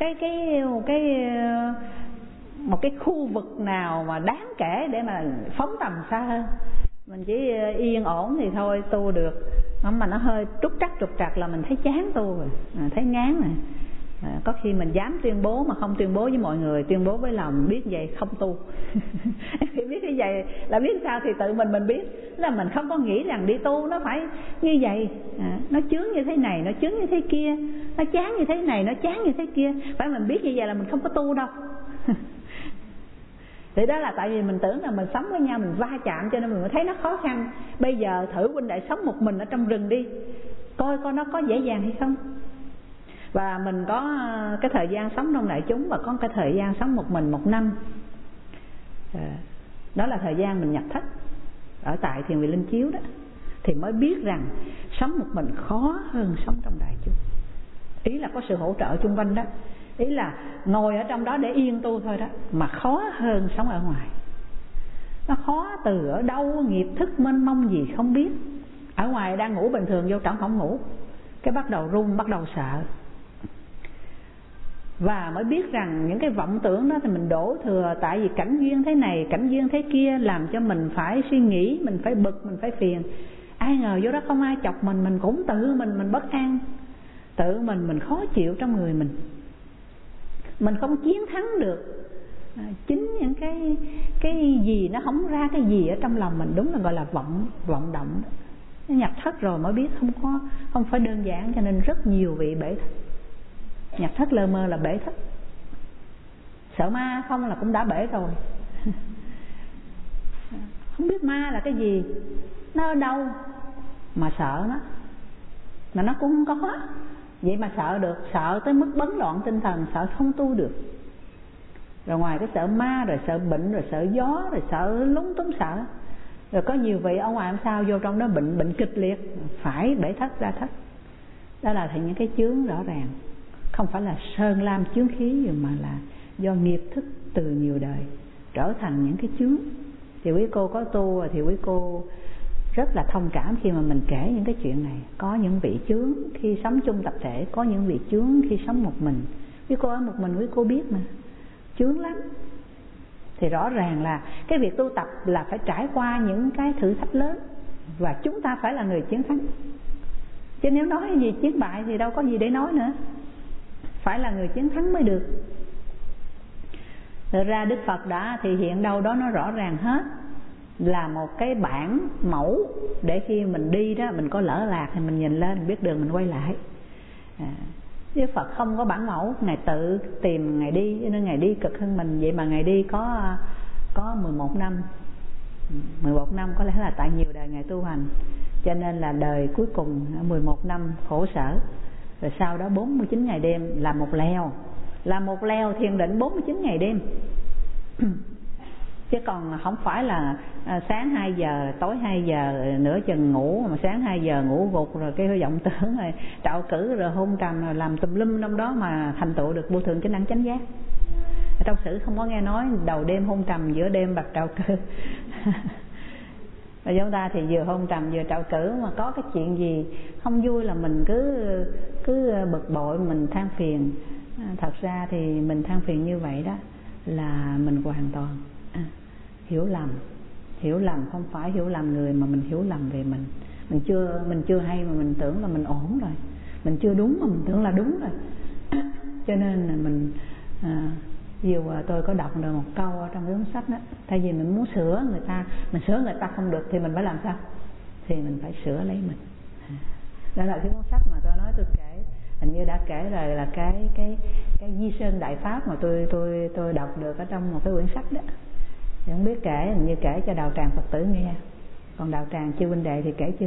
A: cái khu vực nào mà đáng kể để mà phóng tầm xa hơn. Mình chỉ yên ổn thì thôi tu được, mà nó hơi trục trặc là mình thấy chán tu rồi, thấy ngán rồi. Có khi mình dám tuyên bố mà không tuyên bố với mọi người, tuyên bố với lòng biết vậy không tu. Biết cái vậy là biết sao thì tự mình biết, là mình không có nghĩ rằng đi tu nó phải như vậy, nó chướng như thế này, nó chướng như thế kia, nó chán như thế này, nó chán như thế kia. Phải mình biết như vậy là mình không có tu đâu. Thì đó là tại vì mình tưởng là mình sống với nhau, mình va chạm cho nên mình mới thấy nó khó khăn. Bây giờ thử huynh đệ sống một mình ở trong rừng đi, coi nó có dễ dàng hay không. Và mình có cái thời gian sống trong đại chúng và có cái thời gian sống một mình 1 năm. Đó là thời gian mình nhập thất ở tại Thiền Viện Linh Chiếu đó. Thì mới biết rằng sống một mình khó hơn sống trong đại chúng. Ý là có sự hỗ trợ chung quanh đó. Ý là ngồi ở trong đó để yên tu thôi đó, mà khó hơn sống ở ngoài. Nó khó từ ở đâu, nghiệp thức mênh mông gì không biết. Ở ngoài đang ngủ bình thường, vô trong không ngủ. cái bắt đầu run, bắt đầu sợ. Và mới biết rằng những cái vọng tưởng đó thì mình đổ thừa. Tại vì cảnh duyên thế này, cảnh duyên thế kia làm cho mình phải suy nghĩ, mình phải bực, mình phải phiền. Ai ngờ vô đó không ai chọc mình cũng tự mình bất an. Tự mình khó chịu trong người mình. Mình không chiến thắng được chính những cái gì nó hóng ra cái gì ở trong lòng mình. Đúng là gọi là vọng động. Nhập thất rồi mới biết không phải đơn giản, cho nên rất nhiều vị bể thất. Nhập thất lơ mơ là bể thất. Sợ ma không là cũng đã bể rồi. Không biết ma là cái gì, nó ở đâu mà sợ nó, mà nó cũng không có. Vậy mà sợ được, sợ tới mức bấn loạn tinh thần, sợ không tu được. Rồi ngoài cái sợ ma, rồi sợ bệnh, rồi sợ gió, rồi sợ lúng túng sợ. Rồi có nhiều vị ở ngoài làm sao vô trong đó bệnh kịch liệt, phải bể thất ra thất. Đó là những cái chướng rõ ràng. Không phải là sơn lam chướng khí, mà là do nghiệp thức từ nhiều đời trở thành những cái chướng. Thì quý cô có tu thì quý cô rất là thông cảm khi mà mình kể những cái chuyện này. Có những vị chướng khi sống chung tập thể, có những vị chướng khi sống một mình. Quý cô ở một mình quý cô biết mà, chướng lắm. Thì rõ ràng là cái việc tu tập là phải trải qua những cái thử thách lớn, và chúng ta phải là người chiến thắng. Chứ nếu nói gì chiến bại thì đâu có gì để nói nữa. Phải là người chiến thắng mới được. Thực ra Đức Phật đã thì hiện đâu đó nó rõ ràng hết, là một cái bản mẫu để khi mình đi đó, mình có lỡ lạc thì mình nhìn lên, mình biết đường mình quay lại. Đức Phật không có bản mẫu, Ngài tự tìm Ngài đi, cho nên Ngài đi cực hơn mình. Vậy mà Ngài đi có 11 năm. 11 năm có lẽ là tại nhiều đời Ngài tu hành, cho nên là đời cuối cùng 11 năm khổ sở. Rồi sau đó 49 ngày đêm là một leo thiền định 49 ngày đêm. Chứ còn không phải là sáng 2 giờ, tối 2 giờ nửa chừng ngủ, mà sáng 2 giờ ngủ gục rồi cái vọng tưởng rồi trạo cử rồi hôn trầm rồi làm tùm lum trong đó mà thành tựu được vô thượng chánh đẳng chánh giác. Trong sử không có nghe nói đầu đêm hôn trầm, giữa đêm bạch trạo cử. Và chúng ta thì vừa hôn trầm vừa trạo cử, mà có cái chuyện gì không vui là mình cứ bực bội, mình than phiền. Thật ra thì mình than phiền như vậy đó là mình hoàn toàn hiểu lầm, không phải hiểu lầm người mà mình hiểu lầm về mình. Mình chưa hay mà mình tưởng là mình ổn rồi, mình chưa đúng mà mình tưởng là đúng rồi. Cho nên là mình Dù tôi có đọc được một câu ở trong cái cuốn sách đó, thay vì mình muốn sửa người ta, mình sửa người ta không được thì mình phải làm sao? Thì mình phải sửa lấy mình. Đó là cái cuốn sách mà tôi nói, tôi kể, hình như đã kể rồi, là cái Di Sơn Đại Pháp mà tôi đọc được ở trong một cái quyển sách đó. Thì không biết kể, hình như kể cho đạo tràng Phật tử nghe, còn đạo tràng chư huynh đệ thì kể chưa.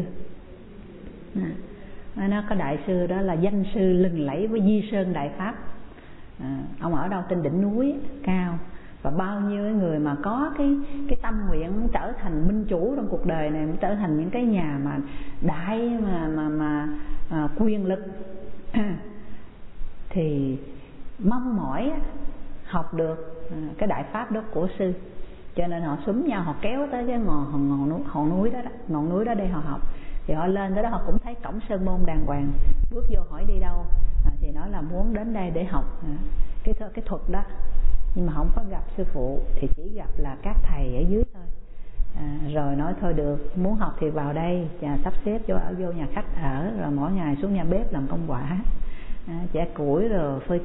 A: Nó có đại sư đó là danh sư lừng lẫy với Di Sơn Đại Pháp. Ông ở đâu trên đỉnh núi cao, và bao nhiêu người mà có cái tâm nguyện muốn trở thành minh chủ trong cuộc đời này, muốn trở thành những cái nhà mà đại mà quyền lực thì mong mỏi học được cái đại pháp đó của sư, cho nên họ xúm nhau, họ kéo tới cái ngọn núi đó để họ học. Thì họ lên tới đó họ cũng thấy cổng sơn môn đàng hoàng, bước vô hỏi đi đâu, thì nói là muốn đến đây để học cái thuật đó, nhưng mà không có gặp sư phụ, thì chỉ gặp là các thầy ở dưới thôi. Rồi nói thôi được, muốn học thì vào đây, sắp xếp chỗ ở, vô nhà khách ở, rồi mỗi ngày xuống nhà bếp làm công quả, chẻ củi rồi phơi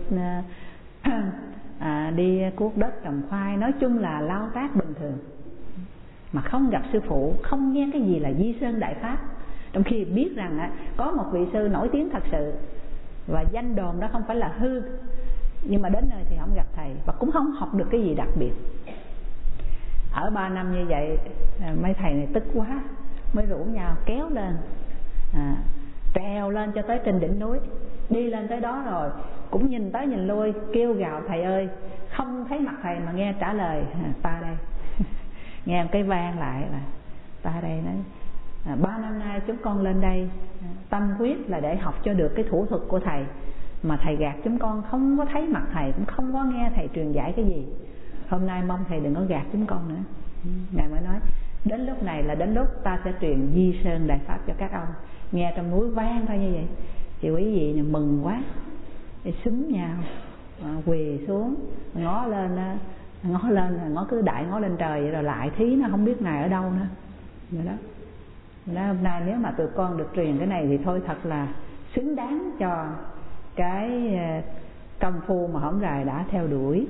A: đi cuốc đất trồng khoai, nói chung là lao tác bình thường, mà không gặp sư phụ, không nghe cái gì là Di Sơn Đại Pháp. Trong khi biết rằng có một vị sư nổi tiếng thật sự, và danh đồn đó không phải là hư, nhưng mà đến nơi thì không gặp thầy, và cũng không học được cái gì đặc biệt. Ở 3 năm như vậy, mấy thầy này tức quá, mới rủ nhau kéo lên, trèo lên cho tới trên đỉnh núi. Đi lên tới đó rồi cũng nhìn tới nhìn lui, kêu gào thầy ơi, không thấy mặt thầy mà nghe trả lời ta đây. Nghe một cái vang lại là ta đây nói 3 năm nay chúng con lên đây tâm huyết là để học cho được cái thủ thuật của thầy, mà thầy gạt chúng con, không có thấy mặt thầy, cũng không có nghe thầy truyền dạy cái gì. Hôm nay mong thầy đừng có gạt chúng con nữa. Ngài mới nói đến lúc này là đến lúc ta sẽ truyền Di Sơn Đại Pháp cho các ông. Nghe trong núi vang thôi như vậy, thì quý vị mừng quá, thì xúm nhau quỳ xuống, ngó lên ngó cứ đại ngó lên trời vậy, rồi lại thí nó không biết ngài ở đâu nữa. Vậy đó. Hôm nay nếu mà tụi con được truyền cái này thì thôi thật là xứng đáng cho cái công phu mà hổng rày đã theo đuổi.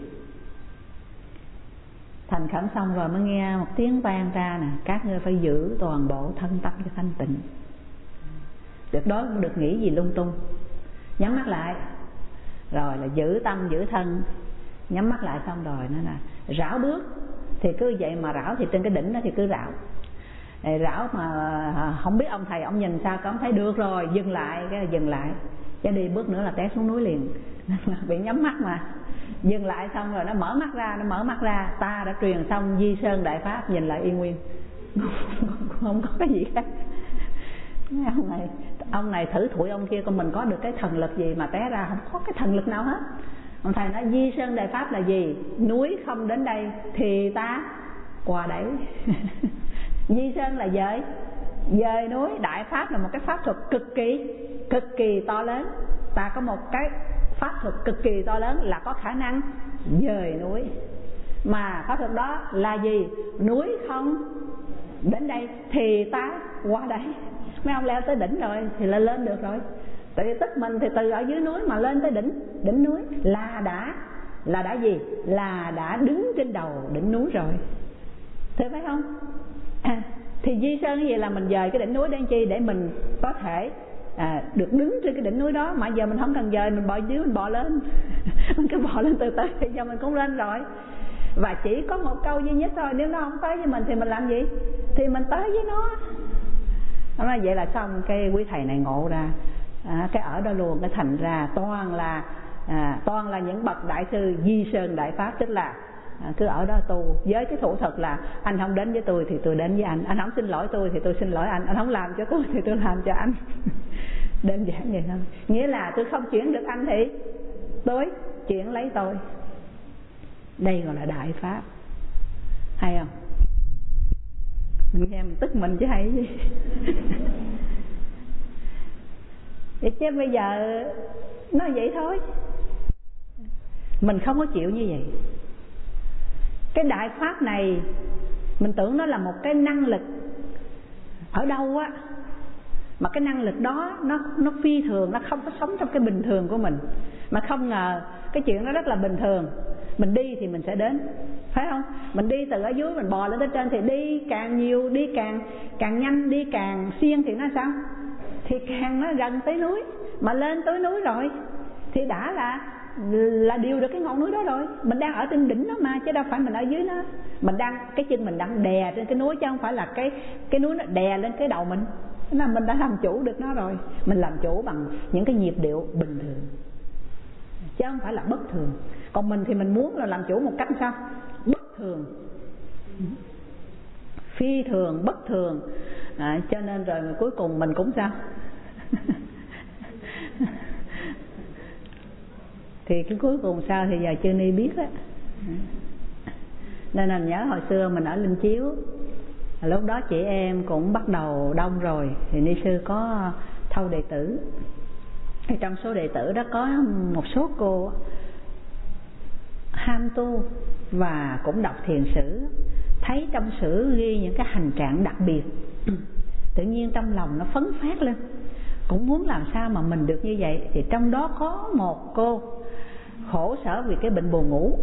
A: Thành khẩn xong rồi mới nghe một tiếng vang ra nè: các ngươi phải giữ toàn bộ thân tâm cho thanh tịnh. Tuyệt đối không được nghĩ gì lung tung. Nhắm mắt lại, rồi là giữ tâm giữ thân. Nhắm mắt lại xong rồi nữa là rảo bước. Thì cứ vậy mà rảo, thì trên cái đỉnh đó thì cứ rảo. Rảo mà không biết ông thầy ông nhìn sao, ông thấy được rồi, dừng lại, cái là dừng lại, chứ đi bước nữa là té xuống núi liền. Bị nhắm mắt mà. Dừng lại xong rồi nó mở mắt ra, ta đã truyền xong Di Sơn Đại Pháp, nhìn lại y nguyên. Không có cái gì khác. Ông này thử thủi ông kia, con mình có được cái thần lực gì mà té ra, không có cái thần lực nào hết. Ông thầy nói Di Sơn Đại Pháp là gì? Núi không đến đây thì ta qua đấy. Di Sơn là dời núi, Đại Pháp là một cái pháp thuật cực kỳ to lớn. Ta có một cái pháp thuật cực kỳ to lớn là có khả năng dời núi. Mà pháp thuật đó là gì? Núi không đến đây thì ta qua đây. Mấy ông leo tới đỉnh rồi thì lên được rồi. Tại vì tức mình thì từ ở dưới núi mà lên tới đỉnh núi là đã gì? Là đã đứng trên đầu đỉnh núi rồi. Thế phải không? Thì Di Sơn cái gì là mình dời cái đỉnh núi đến chi? Để mình có thể được đứng trên cái đỉnh núi đó. Mà giờ mình không cần dời, mình bò dưới, mình bò lên. Mình cứ bò lên từ từ thì giờ mình cũng lên rồi. Và chỉ có một câu duy nhất thôi, nếu nó không tới với mình thì mình làm gì? Thì mình tới với nó. Nó nói vậy là xong. Cái quý thầy này ngộ ra cái ở đó luôn, cái thành ra toàn là những bậc đại sư Di Sơn Đại Pháp. Tức là cứ ở đó tu với cái thủ thuật là anh không đến với tôi thì tôi đến với anh không xin lỗi tôi thì tôi xin lỗi anh không làm cho tôi thì tôi làm cho anh. Đơn giản vậy thôi. Nghĩa là tôi không chuyển được anh thì tôi chuyển lấy tôi. Đây gọi là Đại Pháp. Hay không? Mình nghe mình tức mình chứ hay gì. Vậy chứ bây giờ nó vậy thôi. Mình không có chịu như vậy. Cái Đại Pháp này mình tưởng nó là một cái năng lực ở đâu á, mà cái năng lực đó nó phi thường, nó không có sống trong cái bình thường của mình. Mà không ngờ cái chuyện đó rất là bình thường. Mình đi thì mình sẽ đến, phải không? Mình đi từ ở dưới mình bò lên tới trên thì đi càng nhiều, đi càng nhanh, đi càng siêng thì nó sao? Thì càng nó gần tới núi. Mà lên tới núi rồi thì đã là điều được cái ngọn núi đó rồi. Mình đang ở trên đỉnh nó mà, chứ đâu phải mình ở dưới nó. Mình đang, cái chân mình đang đè trên cái núi, chứ không phải là cái núi nó đè lên cái đầu mình. Thế là mình đã làm chủ được nó rồi. Mình làm chủ bằng những cái nhịp điệu bình thường, chứ không phải là bất thường. Còn mình thì mình muốn là làm chủ một cách sao? Bất thường, phi thường, bất thường. Cho nên rồi cuối cùng mình cũng sao? Thì cái cuối cùng sao thì giờ chưa ni biết á. Nên là nhớ hồi xưa mình ở Linh Chiếu, lúc đó chị em cũng bắt đầu đông rồi, thì ni sư có thâu đệ tử. Thì trong số đệ tử đó có một số cô ham tu và cũng đọc thiền sử, thấy trong sử ghi những cái hành trạng đặc biệt, tự nhiên trong lòng nó phấn phát lên, cũng muốn làm sao mà mình được như vậy. Thì trong đó có một cô khổ sở vì cái bệnh buồn ngủ.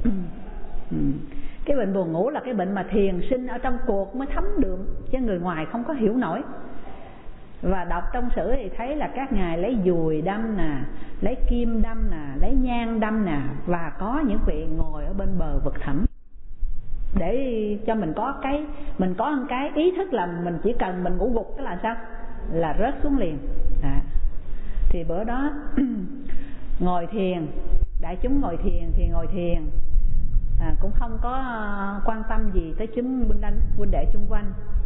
A: Cái bệnh buồn ngủ là cái bệnh mà thiền sinh ở trong cuộc mới thấm được, chứ người ngoài không có hiểu nổi. Và đọc trong sử thì thấy là các ngài lấy dùi đâm nè, lấy kim đâm nè, lấy nhang đâm nè, và có những vị ngồi ở bên bờ vực thẳm, để cho mình có một cái ý thức là mình chỉ cần mình ngủ gục cái là sao? Là rớt xuống liền. Thì bữa đó ngồi thiền, đại chúng ngồi thiền thì ngồi thiền, cũng không có quan tâm gì tới chúng huynh đệ xung quanh.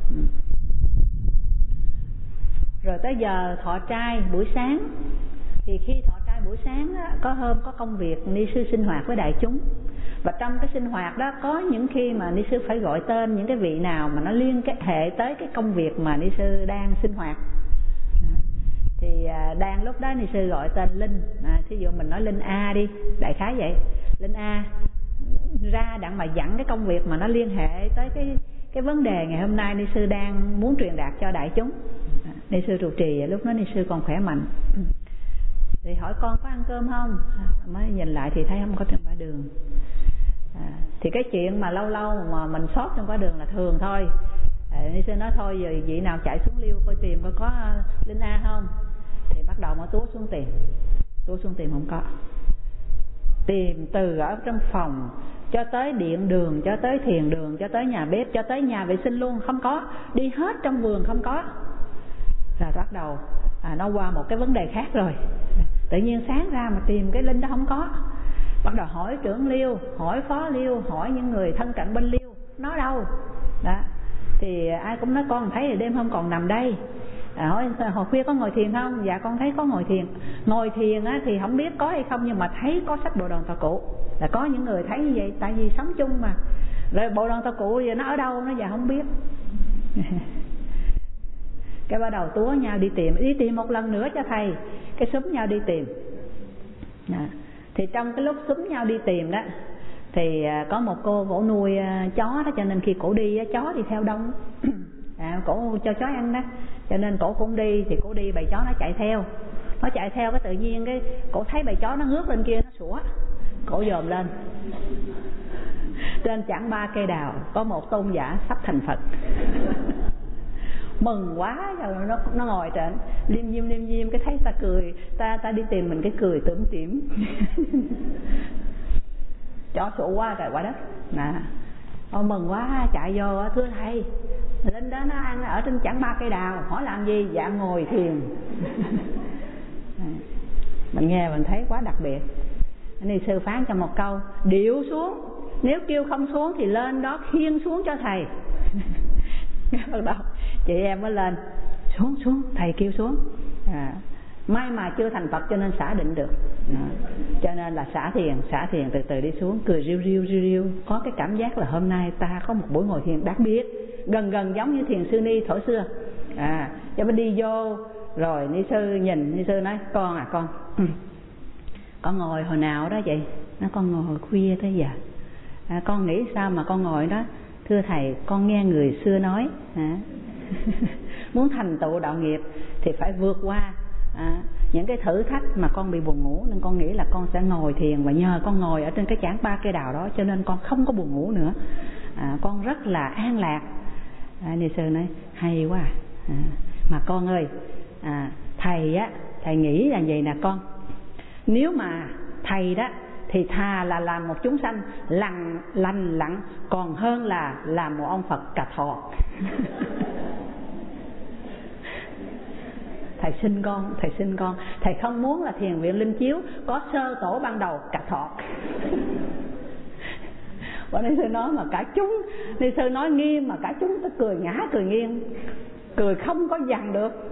A: Rồi tới giờ thọ trai buổi sáng, thì khi thọ trai buổi sáng á, có hôm có công việc ni sư sinh hoạt với đại chúng. Và trong cái sinh hoạt đó có những khi mà ni sư phải gọi tên những cái vị nào mà nó liên hệ tới cái công việc mà ni sư đang sinh hoạt. Thì đang lúc đó ni sư gọi tên Linh, thí dụ mình nói Linh A đi, đại khái vậy. Linh A ra đặng mà dẫn cái công việc mà nó liên hệ tới cái vấn đề ngày hôm nay ni sư đang muốn truyền đạt cho đại chúng. Ni sư trụ trì lúc đó ni sư còn khỏe mạnh, thì hỏi con có ăn cơm không, mới nhìn lại thì thấy không có trên quả đường. Thì cái chuyện mà lâu lâu mà mình sót trên quả đường là thường thôi. Ni sư nói thôi giờ vị nào chạy xuống Liêu coi tìm coi có Linh A không. Thì bắt đầu mới túa xuống tìm không có. Tìm từ ở trong phòng cho tới điện đường, cho tới thiền đường, cho tới nhà bếp, cho tới nhà vệ sinh luôn không có. Đi hết trong vườn không có. Rồi bắt đầu nó qua một cái vấn đề khác rồi. Tự nhiên sáng ra mà tìm cái Linh đó không có. Bắt đầu hỏi trưởng Liêu, hỏi phó Liêu, hỏi những người thân cận bên Liêu, nó đâu đó. Thì ai cũng nói con thấy thì đêm hôm còn nằm đây. Hỏi hồi khuya có ngồi thiền không? Dạ con thấy có ngồi thiền. Ngồi thiền á, thì không biết có hay không, nhưng mà thấy có sách Bộ Đoàn Tọa Cụ. Là có những người thấy như vậy, tại vì sống chung mà. Rồi Bộ Đoàn Tọa Cụ giờ nó ở đâu, nó dạ không biết. Cái bắt đầu túa nhau đi tìm một lần nữa cho thầy. Cái xúm nhau đi tìm. Thì trong cái lúc xúm nhau đi tìm đó, thì có một cô cổ nuôi chó đó, cho nên khi cổ đi chó đi theo đông. Cổ cho chó ăn đó, cho nên cổ cũng đi. Thì cổ đi bầy chó nó chạy theo. Nó chạy theo cái tự nhiên cái cổ thấy bầy chó nó ngước lên kia nó sủa. Cổ dòm lên. Trên chảng 3 cây đào có một tôn giả sắp thành Phật. Mừng quá, rồi nó ngồi trên liêm diêm cái thấy ta cười, ta đi tìm mình cái cười tủm tỉm. Chó sủa quá trời quả đất nè. Mừng quá chạy vô, thưa thầy Linh đó nó ăn ở trên chảng 3 cây đào. Hỏi làm gì? Dạ ngồi thiền. Mình nghe mình thấy quá đặc biệt. Ni sư phán cho một câu: điệu xuống, nếu kêu không xuống thì lên đó khiêng xuống cho thầy. Bắt đầu chị em mới lên, xuống thầy kêu xuống. May mà chưa thành Phật cho nên xả định được. Cho nên là xả thiền từ từ đi xuống, cười riu. Có cái cảm giác là hôm nay ta có một buổi ngồi thiền đặc biệt, gần giống như thiền sư Ni thổi xưa. Cho mới đi vô. Rồi ni sư nhìn, ni sư nói: con con ngồi hồi nào đó vậy? Nó con ngồi hồi khuya tới giờ. Con nghĩ sao mà con ngồi đó? Thưa thầy, con nghe người xưa nói muốn thành tựu đạo nghiệp thì phải vượt qua những cái thử thách mà con bị buồn ngủ, nên con nghĩ là con sẽ ngồi thiền. Và nhờ con ngồi ở trên cái chảng 3 cây đào đó cho nên con không có buồn ngủ nữa. Con rất là an lạc. Ni sư nói: hay quá. Mà con ơi, thầy nghĩ là vậy nè con. Nếu mà thầy đó thì thà là làm một chúng sanh lành lặn còn hơn là làm một ông Phật cà thọt. Thầy xin con, thầy không muốn là thiền viện Linh Chiếu có sơ tổ ban đầu cà thọt. Và ni sư nói mà cả chúng, ni sư nói nghiêm mà cả chúng nó cười ngã cười nghiêng, cười không có dằn được.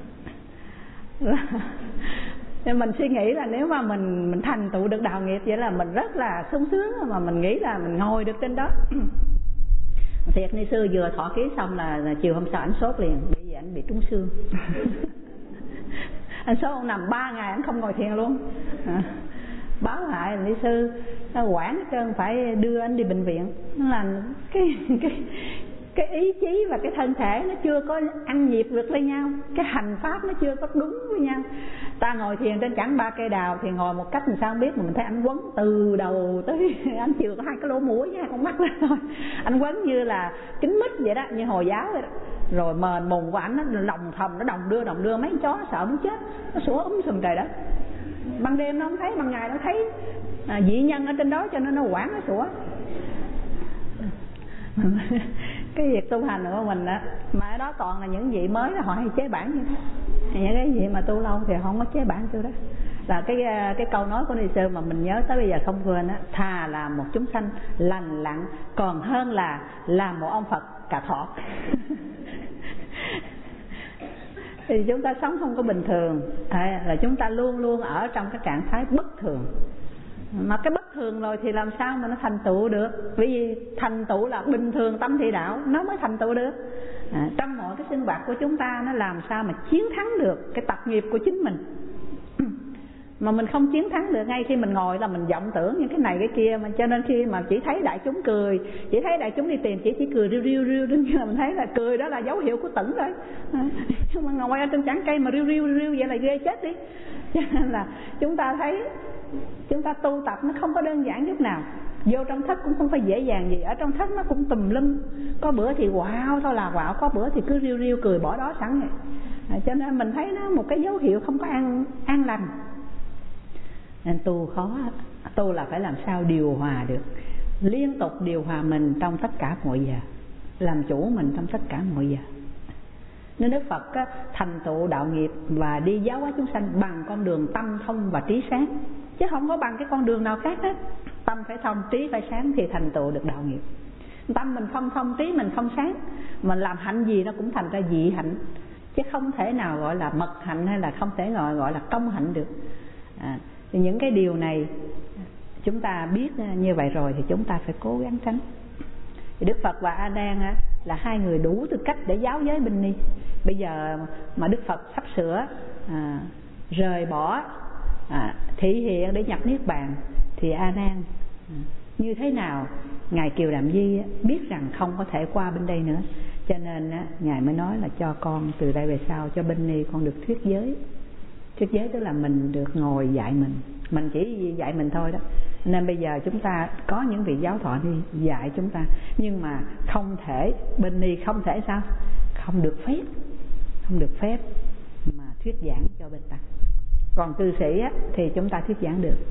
A: Nên mình suy nghĩ là nếu mà mình thành tựu được đạo nghiệp vậy là mình rất là sung sướng, mà mình nghĩ là mình ngồi được trên đó. Thiệt ni sư vừa thọ ký xong là chiều hôm sau ảnh sốt liền, bởi vì ảnh bị trúng xương. Anh sốt, ông nằm 3 ngày ảnh không ngồi thiền luôn. Báo lại ni sư nó quản hết trơn, phải đưa anh đi bệnh viện. Nó là cái ý chí và cái thân thể nó chưa có ăn nhịp được với nhau, cái hành pháp nó chưa có đúng với nhau. Ta ngồi thiền trên chảng 3 cây đào thì ngồi một cách làm sao biết, mà mình thấy anh quấn từ đầu tới anh chừa có 2 cái lỗ mũi với 2 con mắt lên thôi. Anh quấn như là kính mít vậy đó, như Hồi giáo vậy đó. Rồi mền mùng của ảnh nó lòng thầm, nó đồng đưa mấy con chó nó sợ muốn chết, nó sủa sùm trời đất. Ban đêm nó không thấy, ban ngày nó thấy dị nhân ở trên đó cho nên nó quản nó sủa. Cái việc tu hành của mình á, mà ở đó toàn là những vị mới là họ hay chế bản như thế. Những cái gì mà tu lâu thì họ không có chế bản kiểu đó. Là cái câu nói của ni sư mà mình nhớ tới bây giờ không quên á: thà là một chúng sanh lành lặn còn hơn là làm một ông Phật cà thọt. Thì chúng ta sống không có bình thường, là chúng ta luôn luôn ở trong cái trạng thái bất thường. Mà cái bất thường rồi thì làm sao mà nó thành tựu được? Bởi vì thành tựu là bình thường tâm thị đạo, nó mới thành tựu được. Trong mọi cái sinh hoạt của chúng ta, nó làm sao mà chiến thắng được cái tập nghiệp của chính mình. Mà mình không chiến thắng được, ngay khi mình ngồi là mình vọng tưởng những cái này cái kia, mà cho nên khi mà chỉ thấy đại chúng cười, chỉ thấy đại chúng đi tìm, chỉ cười riu riu riu, đương nhiên là mình thấy là cười đó là dấu hiệu của tửng rồi. Nhưng mà ngồi ở trên tảng cây mà riu riu riu vậy là ghê chết đi. Cho nên là chúng ta thấy chúng ta tu tập nó không có đơn giản chút nào. Vô trong thất cũng không phải dễ dàng gì, ở trong thất nó cũng tùm lum, có bữa thì quạo thôi là quạo, có bữa thì cứ riu riu cười bỏ đó sẵn vậy. Cho nên mình thấy nó một cái dấu hiệu không có an lành. Nên tu khó, tu là phải làm sao điều hòa được, liên tục điều hòa mình trong tất cả mọi giờ, làm chủ mình trong tất cả mọi giờ. Nên Đức Phật thành tựu đạo nghiệp và đi giáo hóa chúng sanh bằng con đường tâm thông và trí sáng, chứ không có bằng cái con đường nào khác hết. Tâm phải thông, trí phải sáng thì thành tựu được đạo nghiệp. Tâm mình không thông, trí mình không sáng, mình làm hạnh gì nó cũng thành ra dị hạnh, chứ không thể nào gọi là mật hạnh hay là không thể gọi là công hạnh được. Thì những cái điều này chúng ta biết như vậy rồi thì chúng ta phải cố gắng tránh. Thì Đức Phật và A Nan là hai người đủ tư cách để giáo giới binh ni. Bây giờ mà Đức Phật sắp sửa rời bỏ thị hiện để nhập niết bàn, thì A Nan như thế nào? Ngài Kiều Đàm Di biết rằng không có thể qua bên đây nữa, cho nên Ngài mới nói là cho con từ đây về sau cho binh ni con được thuyết giới. Thuyết giới tức là mình được ngồi dạy mình chỉ dạy mình thôi đó. Nên bây giờ chúng ta có những vị giáo thọ đi dạy chúng ta, nhưng mà không thể, bên ni không thể sao? Không được phép mà thuyết giảng cho bên tăng. Còn cư sĩ thì chúng ta thuyết giảng được.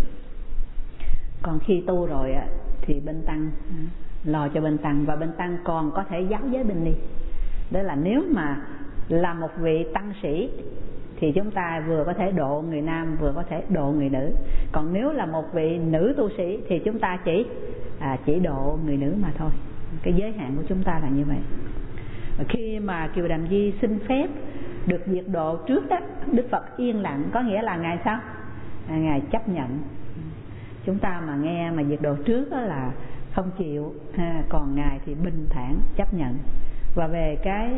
A: Còn khi tu rồi thì bên tăng lo cho bên tăng, và bên tăng còn có thể giáo giới bên ni. Đó là nếu mà là một vị tăng sĩ thì chúng ta vừa có thể độ người nam vừa có thể độ người nữ. Còn nếu là một vị nữ tu sĩ thì chúng ta chỉ độ người nữ mà thôi. Cái giới hạn của chúng ta là như vậy. Khi mà Kiều Đàm Di xin phép được diệt độ trước đó, Đức Phật yên lặng, có nghĩa là Ngài sao? Ngài chấp nhận. Chúng ta mà nghe mà diệt độ trước đó là không chịu, còn Ngài thì bình thản chấp nhận. Và về cái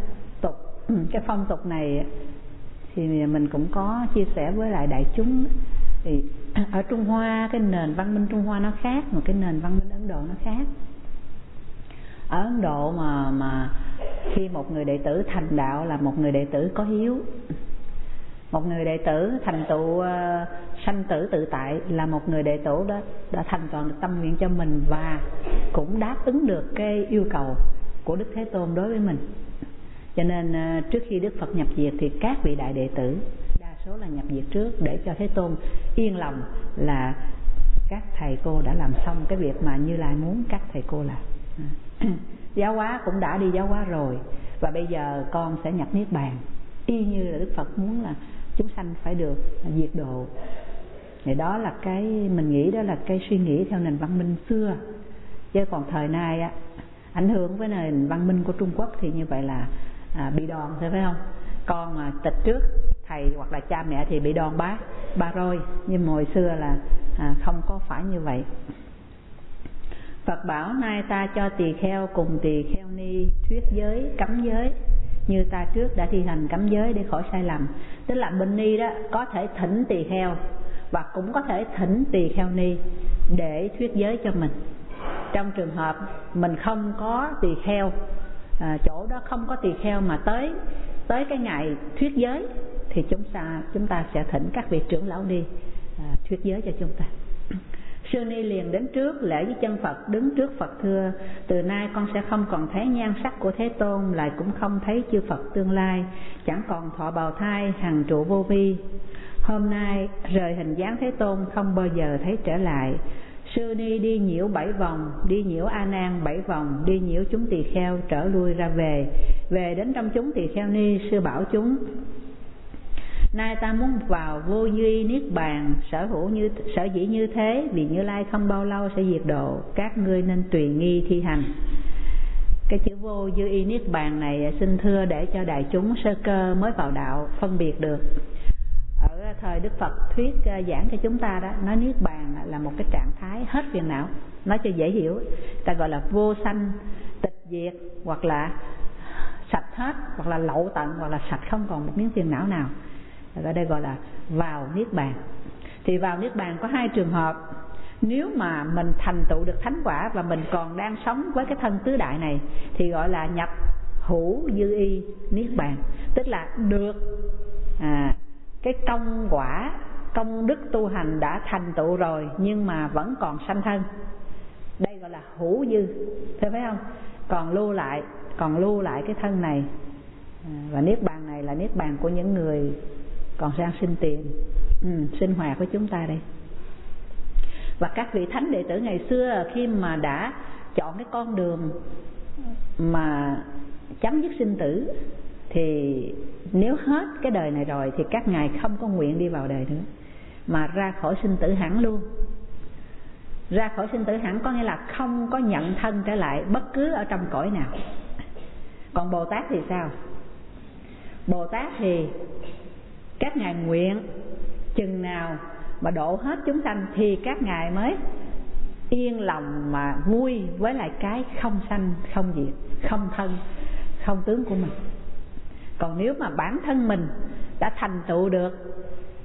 A: phong tục này thì mình cũng có chia sẻ với lại đại chúng. Thì ở Trung Hoa, cái nền văn minh Trung Hoa nó khác, một cái nền văn minh Ấn Độ nó khác. Ở Ấn Độ mà khi một người đệ tử thành đạo là một người đệ tử có hiếu. Một người đệ tử thành tựu sanh tử tự tại là một người đệ tử đó đã thành toàn được tâm nguyện cho mình và cũng đáp ứng được cái yêu cầu của Đức Thế Tôn đối với mình. Cho nên trước khi Đức Phật nhập diệt thì các vị đại đệ tử đa số là nhập diệt trước, để cho Thế Tôn yên lòng là các thầy cô đã làm xong cái việc mà Như Lai muốn các thầy cô làm. Giáo hóa cũng đã đi giáo hóa rồi, và bây giờ con sẽ nhập niết bàn, y như là Đức Phật muốn là chúng sanh phải được diệt độ. Thì đó là cái mình nghĩ, đó là cái suy nghĩ theo nền văn minh xưa. Chứ còn thời nay ảnh hưởng với nền văn minh của Trung Quốc thì như vậy là bị đòn thôi, phải không? Con mà tịch trước thầy hoặc là cha mẹ thì bị đòn ba roi, nhưng hồi xưa là không có phải như vậy. Phật bảo nay ta cho tỳ kheo cùng tỳ kheo ni thuyết giới cấm giới, như ta trước đã thi hành cấm giới để khỏi sai lầm. Tức là bên ni đó có thể thỉnh tỳ kheo và cũng có thể thỉnh tỳ kheo ni để thuyết giới cho mình. Trong trường hợp mình không có tỳ kheo, chỗ đó không có tỳ kheo mà tới cái ngày thuyết giới thì chúng ta sẽ thỉnh các vị trưởng lão ni thuyết giới cho chúng ta. Sư ni liền đến trước lễ với chân Phật, đứng trước Phật thưa: từ nay con sẽ không còn thấy nhan sắc của Thế Tôn, lại cũng không thấy chư Phật tương lai, chẳng còn thọ bào thai hằng trụ vô vi. Hôm nay rời hình dáng Thế Tôn không bao giờ thấy trở lại. Sư ni đi nhiễu 7 vòng, đi nhiễu A Nan 7 vòng, đi nhiễu chúng tỳ kheo trở lui ra về đến trong chúng tỳ kheo ni. Sư bảo chúng: nay ta muốn vào vô duy niết bàn, sở dĩ như thế vì Như Lai không bao lâu sẽ diệt độ, các ngươi nên tùy nghi thi hành. Cái chữ vô duy niết bàn này xin thưa để cho đại chúng sơ cơ mới vào đạo phân biệt được. Ở thời Đức Phật thuyết giảng cho chúng ta đó, nói niết bàn là một cái trạng thái hết phiền não, nói cho dễ hiểu, ta gọi là vô sanh tịch diệt hoặc là sạch hết, hoặc là lậu tận, hoặc là sạch không còn một miếng phiền não nào. Ở đây gọi là vào niết bàn. Thì vào niết bàn có hai trường hợp. Nếu mà mình thành tựu được thánh quả và mình còn đang sống với cái thân tứ đại này thì gọi là nhập hữu dư y niết bàn, tức là được cái công quả, công đức tu hành đã thành tựu rồi nhưng mà vẫn còn sanh thân. Đây gọi là hữu dư, thấy phải không? Còn lưu lại cái thân này. Và niết bàn này là niết bàn của những người còn đang sinh tiền, sinh hoạt với chúng ta đây. Và các vị thánh đệ tử ngày xưa khi mà đã chọn cái con đường mà chấm dứt sinh tử thì nếu hết cái đời này rồi thì các ngài không có nguyện đi vào đời nữa, mà ra khỏi sinh tử hẳn luôn. Ra khỏi sinh tử hẳn có nghĩa là không có nhận thân trở lại bất cứ ở trong cõi nào. Còn Bồ Tát thì sao? Bồ Tát thì các ngài nguyện chừng nào mà độ hết chúng sanh thì các ngài mới yên lòng mà vui với lại cái không sanh, không diệt, không thân, không tướng của mình. Còn nếu mà bản thân mình đã thành tựu được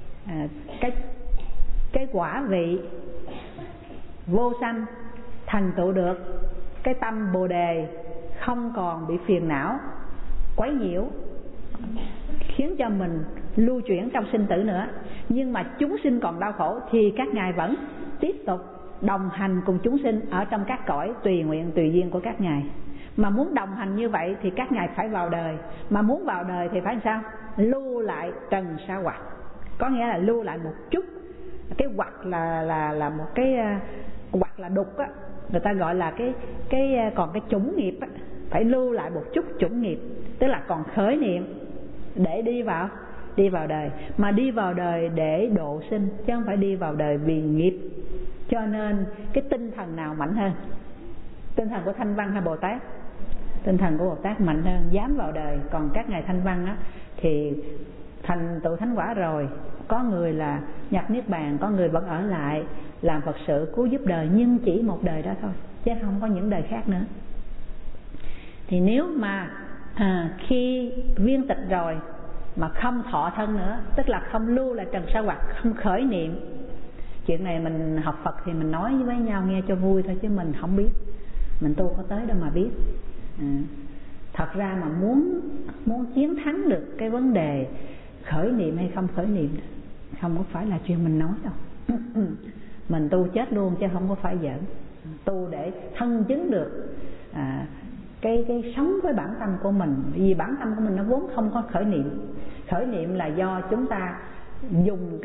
A: cái quả vị vô sanh, thành tựu được cái tâm Bồ Đề, không còn bị phiền não quấy nhiễu khiến cho mình lưu chuyển trong sinh tử nữa, nhưng mà chúng sinh còn đau khổ thì các ngài vẫn tiếp tục đồng hành cùng chúng sinh ở trong các cõi tùy nguyện tùy duyên của các ngài. Mà muốn đồng hành như vậy thì các ngài phải vào đời. Mà muốn vào đời thì phải sao? Lưu lại trần sa hoặc. Có nghĩa là lưu lại một chút. Cái hoặc là một cái hoặc là đục á, người ta gọi là còn cái chủng nghiệp á, phải lưu lại một chút chủng nghiệp, tức là còn khởi niệm để đi vào đời. Mà đi vào đời để độ sinh chứ không phải đi vào đời vì nghiệp. Cho nên cái tinh thần nào mạnh hơn? Tinh thần của Thanh Văn hay Bồ Tát? Tinh thần của Bồ Tát mạnh hơn, dám vào đời. Còn các ngài Thanh Văn á thì thành tựu thánh quả rồi, có người là nhập niết bàn, có người vẫn ở lại làm Phật sự cứu giúp đời, nhưng chỉ một đời đó thôi chứ không có những đời khác nữa. Thì nếu mà khi viên tịch rồi mà không thọ thân nữa, tức là không lưu lại trần sa hoặc, không khởi niệm. Chuyện này mình học Phật thì mình nói với nhau nghe cho vui thôi, chứ mình không biết, mình tu có tới đâu mà biết. Thật ra mà muốn chiến thắng được cái vấn đề khởi niệm hay không khởi niệm không có phải là chuyện mình nói đâu. Mình tu chết luôn chứ không có phải giỡn. Tu để thân chứng được cái sống với bản tâm của mình. Vì bản tâm của mình nó vốn không có khởi niệm. Khởi niệm là do chúng ta dùng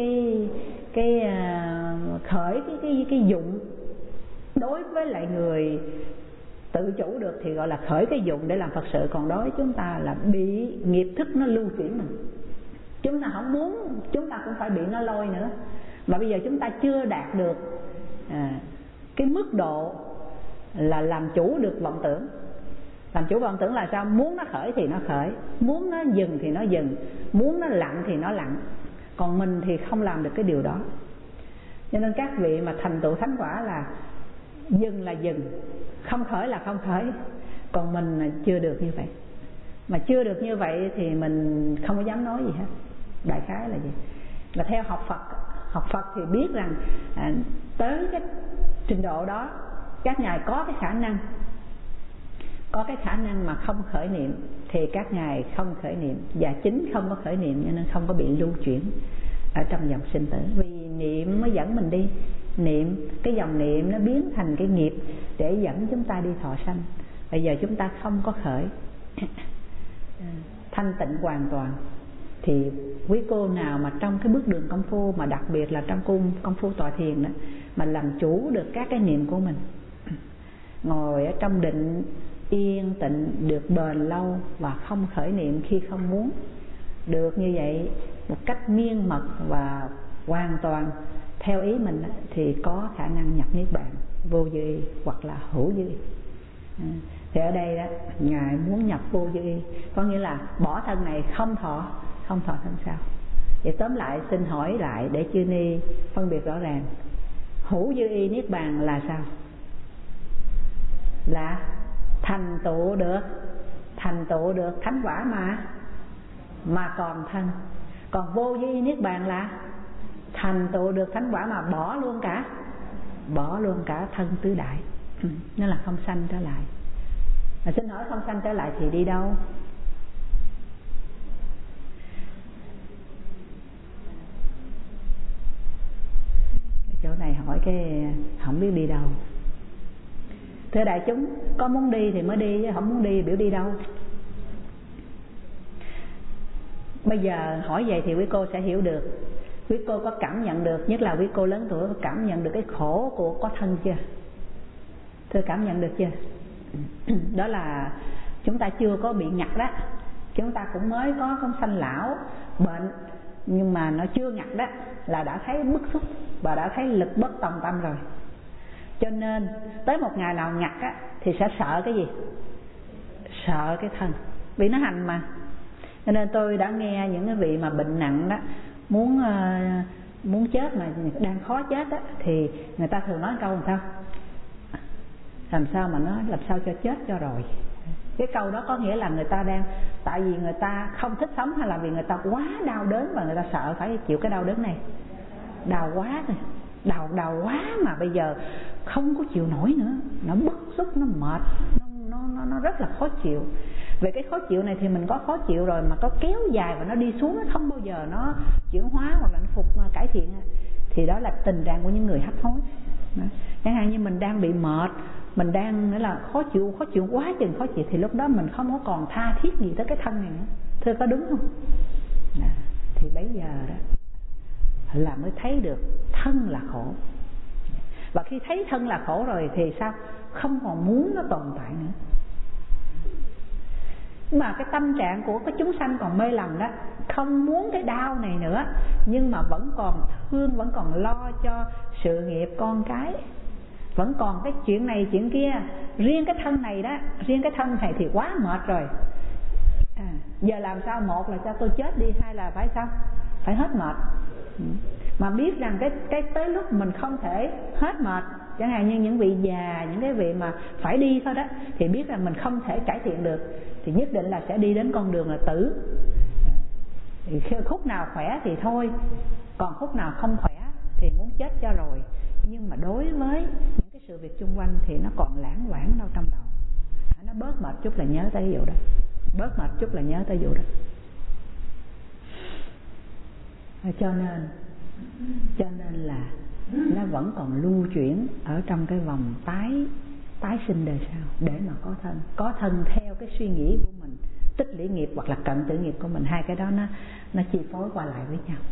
A: cái dụng. Đối với lại người tự chủ được thì gọi là khởi cái dụng để làm Phật sự. Còn đối với chúng ta là bị nghiệp thức nó lưu chuyển mình. Chúng ta không muốn, chúng ta cũng phải bị nó lôi nữa. Mà bây giờ chúng ta chưa đạt được cái mức độ là làm chủ được vọng tưởng. Làm chủ vọng tưởng là sao? Muốn nó khởi thì nó khởi, muốn nó dừng thì nó dừng, muốn nó lặng thì nó lặng. Còn mình thì không làm được cái điều đó. Cho nên các vị mà thành tựu thánh quả là dừng, không khởi là không khởi. Còn mình là chưa được như vậy. Mà chưa được như vậy thì mình không có dám nói gì hết. Đại khái là gì? Và theo học Phật thì biết rằng tới cái trình độ đó các ngài có cái khả năng mà không khởi niệm thì các ngài không khởi niệm, và chính không có khởi niệm cho nên không có bị lưu chuyển ở trong dòng sinh tử. Vì niệm mới dẫn mình đi, niệm, cái dòng niệm nó biến thành cái nghiệp để dẫn chúng ta đi thọ sanh. Bây giờ chúng ta không có khởi thanh tịnh hoàn toàn thì quý cô nào mà trong cái bước đường công phu, mà đặc biệt là trong công phu tọa thiền đó, mà làm chủ được các cái niệm của mình, ngồi ở trong định yên tịnh được bền lâu và không khởi niệm khi không muốn, được như vậy một cách miên mật và hoàn toàn theo ý mình đó, thì có khả năng nhập niết bàn vô dư y hoặc là hữu dư y. Thì ở đây đó ngài muốn nhập vô dư y, có nghĩa là bỏ thân này không thọ thân sau. Vậy tóm lại xin hỏi lại để chư ni phân biệt rõ ràng. Hữu dư y niết bàn là sao? Là thành tựu được thành tựu được thánh quả mà còn thân. Còn vô vi niết bàn là thành tựu được thánh quả mà bỏ luôn cả thân tứ đại. Nó là không sanh trở lại. Mà xin hỏi không sanh trở lại thì đi đâu? Chỗ này hỏi cái không biết đi đâu. Thưa đại chúng, có muốn đi thì mới đi, chứ không muốn đi biểu đi đâu. Bây giờ hỏi vậy thì quý cô sẽ hiểu được. Quý cô có cảm nhận được, nhất là quý cô lớn tuổi, có cảm nhận được cái khổ của có thân chưa? Thưa cảm nhận được chưa? Đó là chúng ta chưa có bị ngặt đó. Chúng ta cũng mới có sanh lão bệnh, nhưng mà nó chưa ngặt đó là đã thấy bức xúc và đã thấy lực bất tòng tâm rồi. Cho nên tới một ngày nào ngặt á, thì sẽ sợ cái gì? Sợ cái thân, vì nó hành mà. Cho nên tôi đã nghe những cái vị mà bệnh nặng đó, muốn chết mà đang khó chết đó, thì người ta thường nói câu làm sao? Làm sao mà nói làm sao cho chết cho rồi. Cái câu đó có nghĩa là người ta đang, tại vì người ta không thích sống, hay là vì người ta quá đau đớn và người ta sợ phải chịu cái đau đớn này. Đau quá rồi, đau quá mà bây giờ không có chịu nổi nữa, nó bức xúc, nó mệt, nó rất là khó chịu. Về cái khó chịu này thì mình có khó chịu rồi, mà có kéo dài và nó đi xuống, nó không bao giờ nó chuyển hóa hoặc là nó cải thiện, thì đó là tình trạng của những người hấp hối. Chẳng hạn như mình đang bị mệt, mình đang nghĩa là khó chịu quá chừng khó chịu, thì lúc đó mình không có còn tha thiết gì tới cái thân này nữa. Thưa có đúng không? Thì bây giờ đó là mới thấy được thân là khổ. Và khi thấy thân là khổ rồi thì sao? Không còn muốn nó tồn tại nữa. Mà cái tâm trạng của cái chúng sanh còn mê lầm đó, không muốn cái đau này nữa, nhưng mà vẫn còn thương, vẫn còn lo cho sự nghiệp con cái, vẫn còn cái chuyện này chuyện kia. Riêng cái thân này đó, riêng cái thân này thì quá mệt rồi. Giờ làm sao? Một là cho tôi chết đi, hai là phải sao? Phải hết mệt. Mà biết rằng cái tới lúc mình không thể hết mệt, chẳng hạn như những vị già, những cái vị mà phải đi thôi đó, thì biết rằng mình không thể cải thiện được, thì nhất định là sẽ đi đến con đường là tử. Thì khúc nào khỏe thì thôi, còn khúc nào không khỏe thì muốn chết cho rồi. Nhưng mà đối với những cái sự việc chung quanh thì nó còn lãng quảng đâu trong đầu. Nó bớt mệt chút là nhớ tới cái vụ đó, bớt mệt chút là nhớ tới vụ đó. Cho nên là nó vẫn còn lưu chuyển ở trong cái vòng tái sinh đời sau để mà có thân theo cái suy nghĩ của mình, tích lũy nghiệp hoặc là cận tử nghiệp của mình. Hai cái đó nó chi phối qua lại với nhau.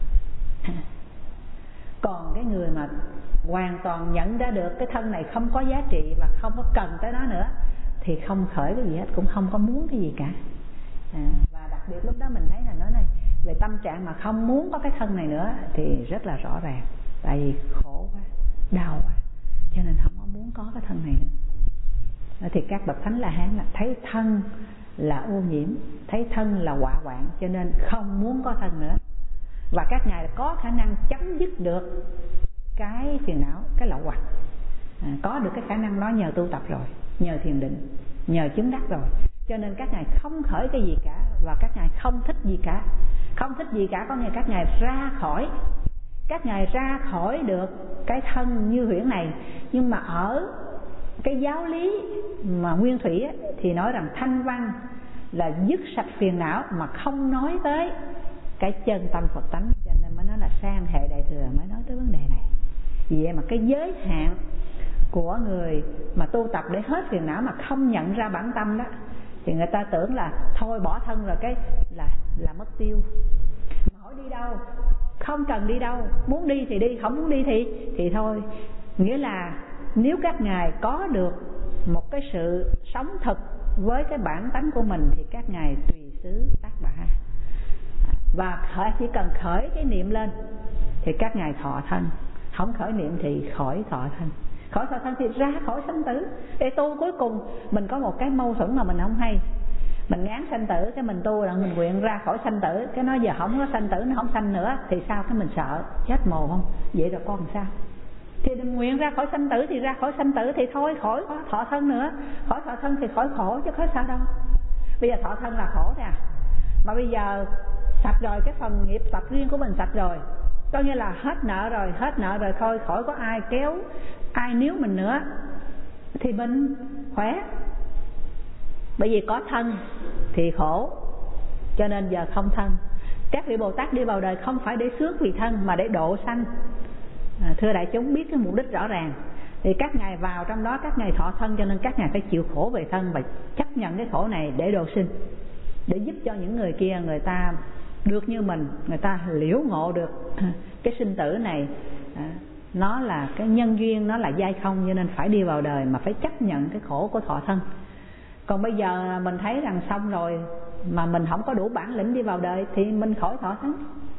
A: Còn cái người mà hoàn toàn nhận ra được cái thân này không có giá trị và không có cần tới nó nữa thì không khởi cái gì hết, cũng không có muốn cái gì cả. Và đặc biệt lúc đó mình thấy là nói này về tâm trạng mà không muốn có cái thân này nữa thì rất là rõ ràng. Tại vì khổ quá, đau quá, cho nên không có muốn có cái thân này nữa. Thì các bậc thánh La Hán là thấy thân là ô nhiễm, thấy thân là họa hoạn, cho nên không muốn có thân nữa. Và các ngài có khả năng chấm dứt được cái phiền não, cái lậu hoặc. Có được cái khả năng đó nhờ tu tập rồi, nhờ thiền định, nhờ chứng đắc rồi. Cho nên các ngài không khởi cái gì cả, và các ngài không thích gì cả. Không thích gì cả có nghĩa các ngài ra khỏi được cái thân như huyễn này. Nhưng mà ở cái giáo lý mà nguyên thủy ấy, thì nói rằng thanh văn là dứt sạch phiền não, mà không nói tới cái chân tâm Phật tánh. Cho nên mới nói là sang hệ Đại Thừa mới nói tới vấn đề này. Vì vậy mà cái giới hạn của người mà tu tập để hết phiền não mà không nhận ra bản tâm đó, thì người ta tưởng là thôi bỏ thân rồi cái là mất tiêu. Mà hỏi đi đâu? Không cần đi đâu, muốn đi thì đi, không muốn đi thì thôi. Nghĩa là nếu các ngài có được một cái sự sống thực với cái bản tánh của mình thì các ngài tùy xứ tác bạ. Và chỉ cần khởi cái niệm lên thì các ngài thọ thân, không khởi niệm thì khỏi thọ thân. Khỏi thọ thân thì ra khỏi sanh tử. Để tu cuối cùng mình có một cái mâu thuẫn mà mình không hay. Mình ngán sanh tử, cái mình tu là mình nguyện ra khỏi sanh tử. Cái nói giờ không có sanh tử, nó không sanh nữa thì sao? Cái mình sợ chết mồ không? Vậy rồi con làm sao? Thì mình nguyện ra khỏi sanh tử thì ra khỏi sanh tử thì thôi, khỏi thọ thân nữa. Khỏi thọ thân thì khỏi khổ chứ khỏi sao đâu. Bây giờ thọ thân là khổ thôi à. Mà bây giờ sạch rồi, cái phần nghiệp tập riêng của mình sạch rồi, coi như là hết nợ rồi thôi, khỏi có ai kéo ai níu mình nữa thì mình khỏe. Bởi vì có thân thì khổ, cho nên giờ không thân. Các vị Bồ Tát đi vào đời không phải để xước vì thân mà để độ sanh. Thưa đại chúng biết cái mục đích rõ ràng. Thì các ngài vào trong đó, các ngài thọ thân, cho nên các ngài phải chịu khổ về thân và chấp nhận cái khổ này để độ sinh, để giúp cho những người kia người ta được như mình, người ta liễu ngộ được cái sinh tử này nó là cái nhân duyên, nó là giai không, cho nên phải đi vào đời mà phải chấp nhận cái khổ của thọ thân. Còn bây giờ mình thấy rằng xong rồi mà mình không có đủ bản lĩnh đi vào đời thì mình khỏi thọ thân.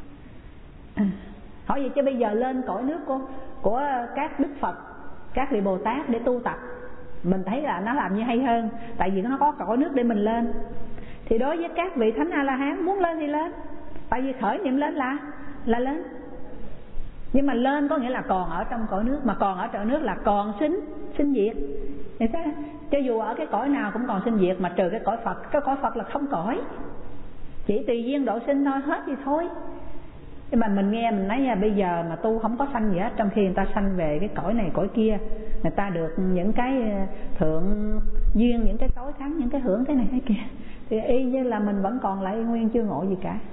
A: Hỏi gì chứ bây giờ lên cõi nước của các đức Phật, các vị Bồ Tát để tu tập, mình thấy là nó làm như hay hơn, tại vì nó có cõi nước để mình lên. Thì đối với các vị Thánh A-la-hán muốn lên thì lên, tại vì khởi niệm lên là lên. Nhưng mà lên có nghĩa là còn ở trong cõi nước, mà còn ở trong nước là còn sinh diệt. Thì sao? Cho dù ở cái cõi nào cũng còn sinh diệt, mà trừ cái cõi Phật. Cái cõi Phật là không cõi, chỉ tùy duyên độ sinh thôi, hết thì thôi. Nhưng mà mình nghe mình nói nha, bây giờ mà tu không có sanh gì hết, trong khi người ta sanh về cái cõi này cõi kia, người ta được những cái thượng duyên, những cái tối thắng, những cái hưởng cái này cái kia, thì y như là mình vẫn còn lại nguyên chưa ngộ gì cả.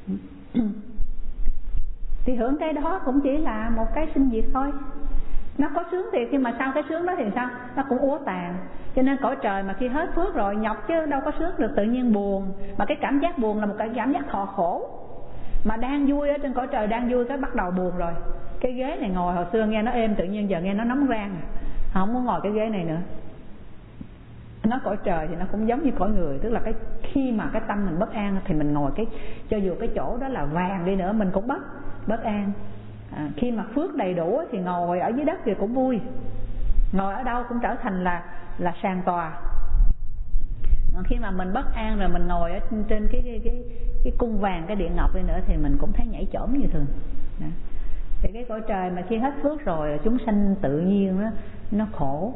A: Thì hưởng cái đó cũng chỉ là một cái sinh diệt thôi. Nó có sướng thiệt, nhưng mà sau cái sướng đó thì sao? Nó cũng úa tàn. Cho nên cõi trời mà khi hết phước rồi nhọc chứ đâu có sướng được, tự nhiên buồn. Mà cái cảm giác buồn là một cái cảm giác thọ khổ. Mà đang vui ở trên cõi trời, đang vui cái bắt đầu buồn rồi. Cái ghế này ngồi hồi xưa nghe nó êm, tự nhiên giờ nghe nó nóng rang, không muốn ngồi cái ghế này nữa. Nó cõi trời thì nó cũng giống như cõi người, tức là cái khi mà cái tâm mình bất an thì mình ngồi cái, cho dù cái chỗ đó là vàng đi nữa mình cũng bất an. Khi mà phước đầy đủ thì ngồi ở dưới đất thì cũng vui, ngồi ở đâu cũng trở thành là sàn tòa. Khi mà mình bất an rồi mình ngồi ở trên cái cung vàng, cái điện ngọc đi nữa thì mình cũng thấy nhảy chổm như thường. Thì cái cõi trời mà khi hết phước rồi, chúng sanh tự nhiên nó khổ.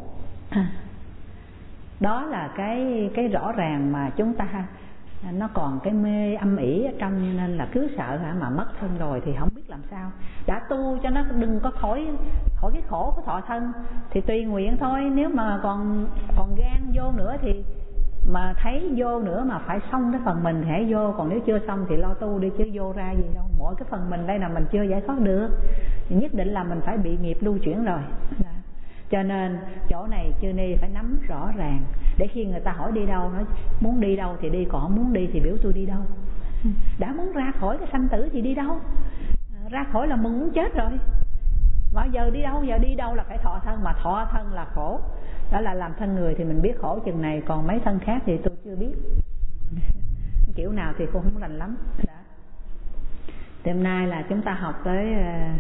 A: Đó là cái rõ ràng mà chúng ta nó còn cái mê âm ỉ ở trong, nên là cứ sợ mà mất thân rồi thì không biết làm sao. Đã tu cho nó đừng có khỏi cái khổ của thọ thân thì tùy nguyện thôi. Nếu mà còn gan vô nữa thì mà thấy vô nữa mà phải xong cái phần mình thì hãy vô, còn nếu chưa xong thì lo tu đi chứ vô ra gì đâu. Mỗi cái phần mình đây là mình chưa giải thoát được thì nhất định là mình phải bị nghiệp lưu chuyển rồi. Cho nên chỗ này chư ni phải nắm rõ ràng, để khi người ta hỏi đi đâu, nói muốn đi đâu thì đi, còn không muốn đi thì biểu tôi đi đâu. Đã muốn ra khỏi cái sanh tử thì đi đâu, ra khỏi là mừng muốn chết rồi. Mà giờ đi đâu? Giờ đi đâu là phải thọ thân, mà thọ thân là khổ. Đó là làm thân người thì mình biết khổ chừng này, còn mấy thân khác thì tôi chưa biết. Kiểu nào thì cũng không rành lắm. Đó. Thì hôm nay là chúng ta học tới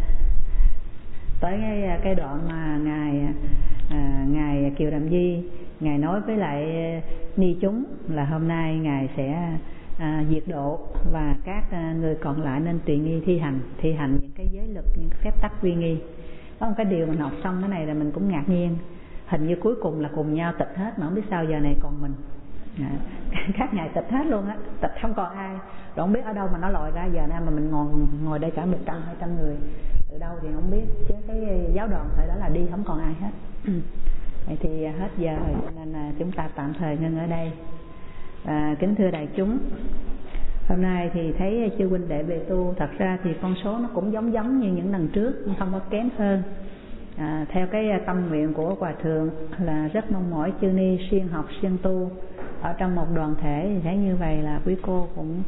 A: cái đoạn mà ngài Kiều Đàm Di ngài nói với lại ni chúng là hôm nay ngài sẽ diệt độ, và các người còn lại nên tùy nghi thi hành những cái giới luật, những cái phép tắc uy nghi. Có một cái điều mình học xong cái này là mình cũng ngạc nhiên, hình như cuối cùng là cùng nhau tịch hết mà không biết sao giờ này còn mình. Các ngài tịch hết luôn á, tịch không còn ai, rồi không biết ở đâu mà nó lòi ra giờ này mà mình ngồi đây cả 100-200 người, từ đâu thì không biết, chứ cái giáo đoàn thời đó là đi không còn ai hết. Vậy thì hết giờ rồi, cho nên là chúng ta tạm thời ngưng ở đây. Kính thưa đại chúng, hôm nay thì thấy chư huynh đệ về tu, thật ra thì con số nó cũng giống như những lần trước, nhưng không có kém hơn. Theo cái tâm nguyện của Hòa Thượng là rất mong mỏi chư ni siêng học siêng tu ở trong một đoàn thể, thì thấy như vậy là quý cô cũng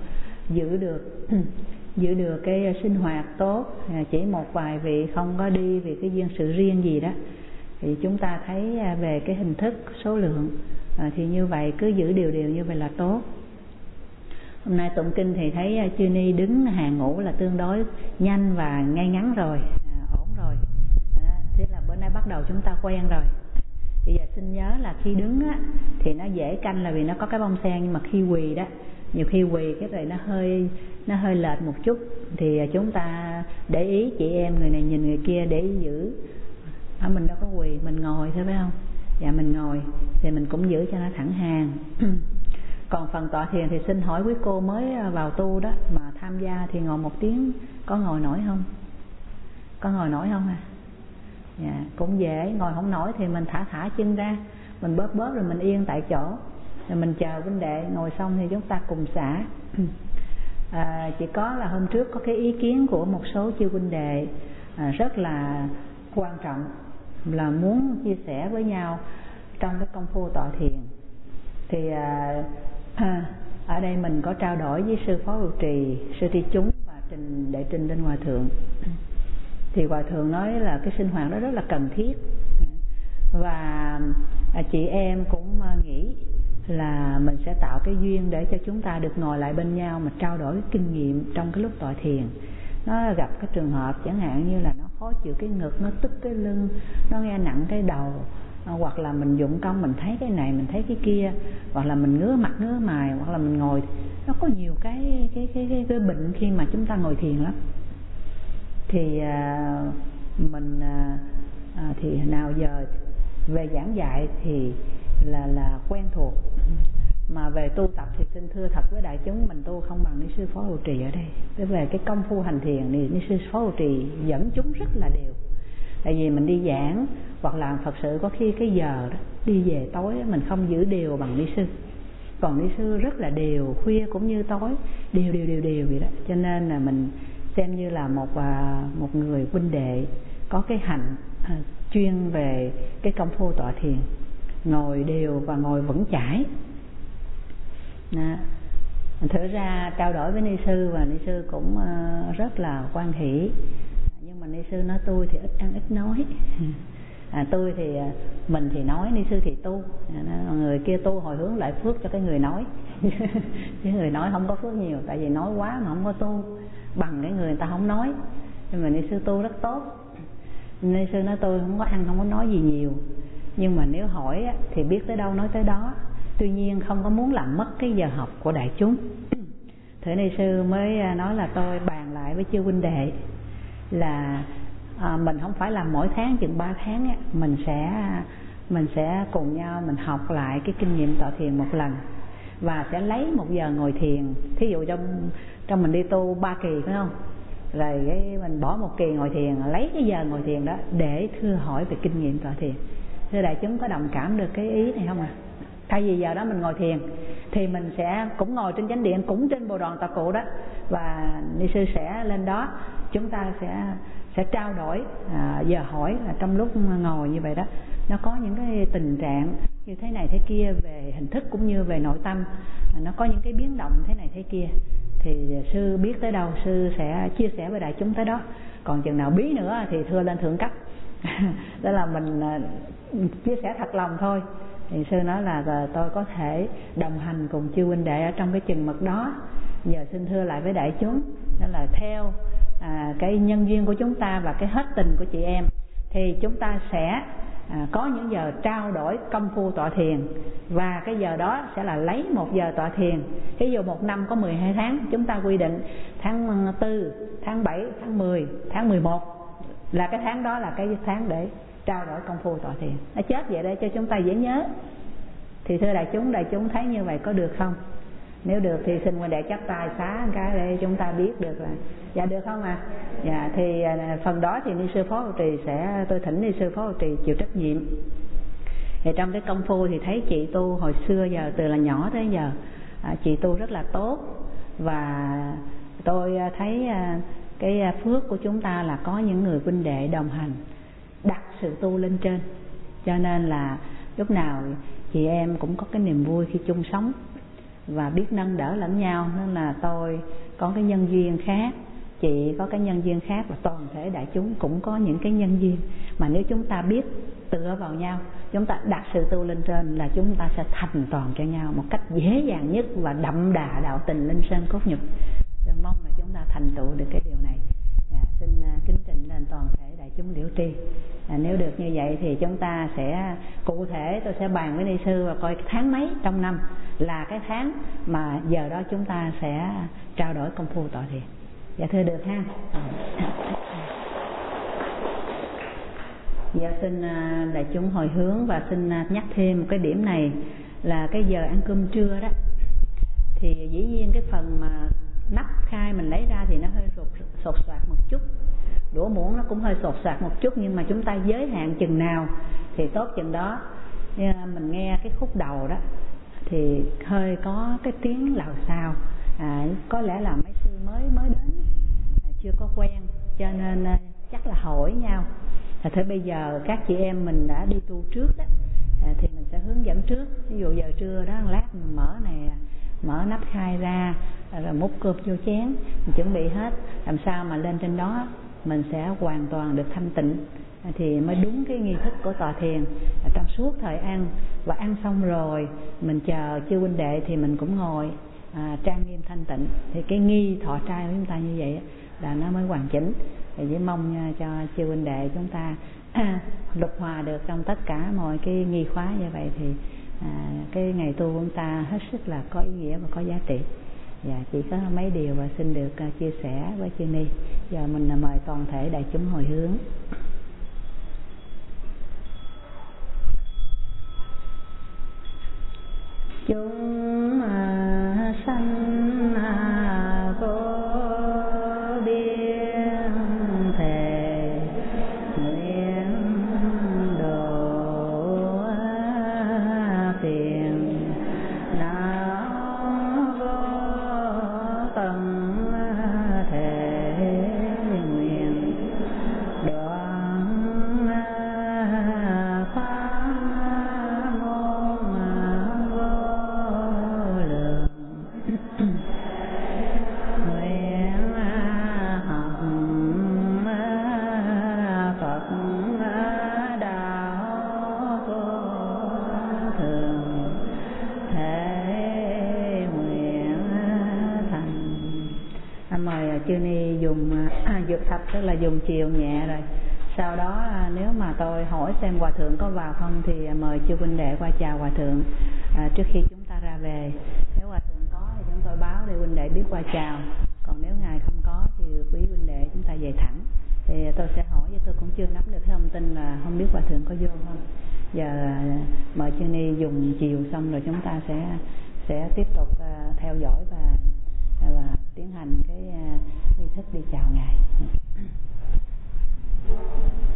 A: giữ được cái sinh hoạt tốt. Chỉ một vài vị không có đi vì cái duyên sự riêng gì đó, thì chúng ta thấy về cái hình thức số lượng thì như vậy cứ giữ đều như vậy là tốt. Hôm nay tụng kinh thì thấy chư ni đứng hàng ngũ là tương đối nhanh và ngay ngắn rồi, ổn rồi. Thế là bữa nay bắt đầu chúng ta quen rồi. Bây giờ xin nhớ là khi đứng á, thì nó dễ canh là vì nó có cái bông sen, nhưng mà khi quỳ đó, nhiều khi quỳ cái này nó hơi lệch một chút, thì chúng ta để ý chị em người này nhìn người kia để ý giữ. Mình đâu có quỳ, mình ngồi thôi phải không? Dạ mình ngồi thì mình cũng giữ cho nó thẳng hàng. Còn phần tọa thiền thì xin hỏi quý cô mới vào tu đó mà tham gia thì ngồi 1 tiếng có ngồi nổi không? Có ngồi nổi không à? Dạ, cũng dễ. Ngồi không nổi thì mình thả chân ra, mình bóp rồi mình yên tại chỗ, rồi mình chờ huynh đệ ngồi xong thì chúng ta cùng xả. Chỉ có là hôm trước có cái ý kiến của một số chư huynh đệ rất là quan trọng, là muốn chia sẻ với nhau trong cái công phu tọa thiền. Thì ở đây mình có trao đổi với sư Phó Trụ Trì, sư Tri Chúng và đệ Trình Linh Hòa Thượng. Thì Hòa Thượng nói là cái sinh hoạt đó rất là cần thiết, và chị em cũng nghĩ là mình sẽ tạo cái duyên để cho chúng ta được ngồi lại bên nhau mà trao đổi kinh nghiệm trong cái lúc tọa thiền. Nó gặp cái trường hợp chẳng hạn như là nó khó chịu cái ngực, nó tức cái lưng, nó nghe nặng cái đầu, hoặc là mình dụng công mình thấy cái này mình thấy cái kia, hoặc là mình ngứa mặt ngứa mày, hoặc là mình ngồi, nó có nhiều cái bệnh khi mà chúng ta ngồi thiền lắm. Thì mình thì nào giờ về giảng dạy thì là quen thuộc, mà về tu tập thì xin thưa thật với đại chúng, mình tu không bằng Ni sư Phó Trụ Trì ở đây. Thế về cái công phu hành thiền thì Ni sư Phó Trụ Trì dẫn chúng rất là đều. Tại vì mình đi giảng hoặc làm Phật sự có khi cái giờ đó, đi về tối đó, mình không giữ đều bằng Ni sư. Còn Ni sư rất là đều, khuya cũng như tối, đều vậy đó. Cho nên là mình xem như là một người huynh đệ có cái hạnh chuyên về cái công phu tọa thiền, ngồi đều và ngồi vững chãi. Thử ra trao đổi với Ni sư, và Ni sư cũng rất là hoan hỷ. Nhưng mà Ni sư nói tôi thì ít ăn ít nói. Tôi thì mình thì nói, Ni sư thì tu. Người kia tu hồi hướng lại phước cho cái người nói. Chứ người nói không có phước nhiều, tại vì nói quá mà không có tu bằng cái người ta không nói. Nhưng mà Ni sư tu rất tốt. Ni sư nói tôi không có ăn không có nói gì nhiều, nhưng mà nếu hỏi thì biết tới đâu nói tới đó. Tuy nhiên không có muốn làm mất cái giờ học của đại chúng. Thử Ni sư mới nói là tôi bàn lại với chư huynh đệ là mình không phải làm mỗi tháng chừng 3 tháng mình sẽ cùng nhau mình học lại cái kinh nghiệm tọa thiền một lần, và sẽ lấy 1 giờ ngồi thiền. Thí dụ trong mình đi tu 3 kỳ phải không, rồi cái mình bỏ 1 kỳ ngồi thiền, lấy cái giờ ngồi thiền đó để thưa hỏi về kinh nghiệm tọa thiền. Thưa đại chúng có đồng cảm được cái ý này không ạ? Thay vì giờ đó mình ngồi thiền thì mình sẽ cũng ngồi trên chánh điện, cũng trên bồ đoàn tọa cụ đó, và Ni sư sẽ lên đó, chúng ta sẽ trao đổi giờ hỏi là trong lúc ngồi như vậy đó, nó có những cái tình trạng như thế này thế kia về hình thức cũng như về nội tâm, nó có những cái biến động thế này thế kia, thì sư biết tới đâu sư sẽ chia sẻ với đại chúng tới đó. Còn chừng nào bí nữa thì thưa lên thượng cấp. Đó là mình chia sẻ thật lòng thôi. Thì sư nói là tôi có thể đồng hành cùng chư huynh đệ ở trong cái chừng mực đó. Giờ xin thưa lại với đại chúng, đó là theo cái nhân duyên của chúng ta và cái hết tình của chị em, thì chúng ta sẽ có những giờ trao đổi công phu tọa thiền, và cái giờ đó sẽ là lấy 1 giờ tọa thiền. Ví dụ 1 năm có 12 tháng, chúng ta quy định tháng 4, tháng 7, tháng 10, tháng 11 là cái tháng đó là cái tháng để trao đổi công phu tọa thiền. Nó chết vậy để cho chúng ta dễ nhớ. Thì thưa đại chúng thấy như vậy có được không? Nếu được thì xin huynh đệ chắp tay xá cái để chúng ta biết được là dạ được không ạ? Dạ thì phần đó thì Ni sư Phó Trụ Trì tôi thỉnh Ni sư Phó Trụ Trì chịu trách nhiệm. Thì trong cái công phu thì thấy chị tu hồi xưa giờ từ là nhỏ tới giờ chị tu rất là tốt, và tôi thấy cái phước của chúng ta là có những người huynh đệ đồng hành đặt sự tu lên trên, cho nên là lúc nào chị em cũng có cái niềm vui khi chung sống và biết nâng đỡ lẫn nhau. Nên là tôi có cái nhân duyên khác, chị có cái nhân duyên khác, và toàn thể đại chúng cũng có những cái nhân duyên mà nếu chúng ta biết tựa vào nhau, chúng ta đặt sự tu lên trên là chúng ta sẽ thành toàn cho nhau một cách dễ dàng nhất và đậm đà đạo tình linh sơn cốt nhục. Tôi mong là chúng ta thành tựu được cái điều này. Xin kính trình lên toàn thể đại chúng liễu tri. Nếu được như vậy thì chúng ta sẽ cụ thể, tôi sẽ bàn với Ni sư và coi tháng mấy trong năm là cái tháng mà giờ đó chúng ta sẽ trao đổi công phu tọa thiền. Dạ thưa được ha. Dạ xin đại chúng hồi hướng và xin nhắc thêm một cái điểm này là cái giờ ăn cơm trưa đó thì dĩ nhiên cái phần mà nắp khai mình lấy ra thì nó hơi sột soạt một chút, đũa muỗng nó cũng hơi sột soạt một chút, nhưng mà chúng ta giới hạn chừng nào thì tốt chừng đó. Mình nghe cái khúc đầu đó thì hơi có cái tiếng lào xào, có lẽ là mấy sư mới đến, chưa có quen, cho nên chắc là hỏi nhau. Thế bây giờ các chị em mình đã đi tu trước đó, thì mình sẽ hướng dẫn trước. Ví dụ giờ trưa đó, lát mình mở nắp khai ra, rồi múc cơm vô chén, mình chuẩn bị hết, làm sao mà lên trên đó mình sẽ hoàn toàn được thanh tịnh, thì mới đúng cái nghi thức của tọa thiền. Trong suốt thời ăn và ăn xong rồi mình chờ chư huynh đệ thì mình cũng ngồi trang nghiêm thanh tịnh, thì cái nghi thọ trai của chúng ta như vậy là nó mới hoàn chỉnh. Thì chỉ mong cho chư huynh đệ chúng ta lục hòa được trong tất cả mọi cái nghi khóa như vậy, thì cái ngày tu của chúng ta hết sức là có ý nghĩa và có giá trị. Dạ, chỉ có mấy điều và xin được chia sẻ với chư Ni. Giờ mình mời toàn thể đại chúng hồi hướng. Chúng sanh vô biên thể nguyện độ phiền não vô tận thể nguyện đoạn pháp môn vô lượng nguyện học Phật đạo vô thường thể nguyện thành. Mời chư Ni dùng dược thập, tức là dùng chiều nhẹ rồi. Sau đó nếu mà tôi hỏi xem hòa thượng có vào không thì mời chư huynh đệ qua chào hòa thượng trước khi chúng ta ra về. Nếu hòa thượng có thì chúng tôi báo để huynh đệ biết qua chào, còn nếu ngài không có thì quý huynh đệ chúng ta về thẳng. Thì tôi sẽ hỏi, chứ tôi cũng chưa nắm được cái thông tin là không biết hòa thượng có vô không. Giờ mời chư Ni dùng chiều xong rồi chúng ta sẽ tiếp tục theo dõi và tiến hành cái nghi thức đi chào ngài.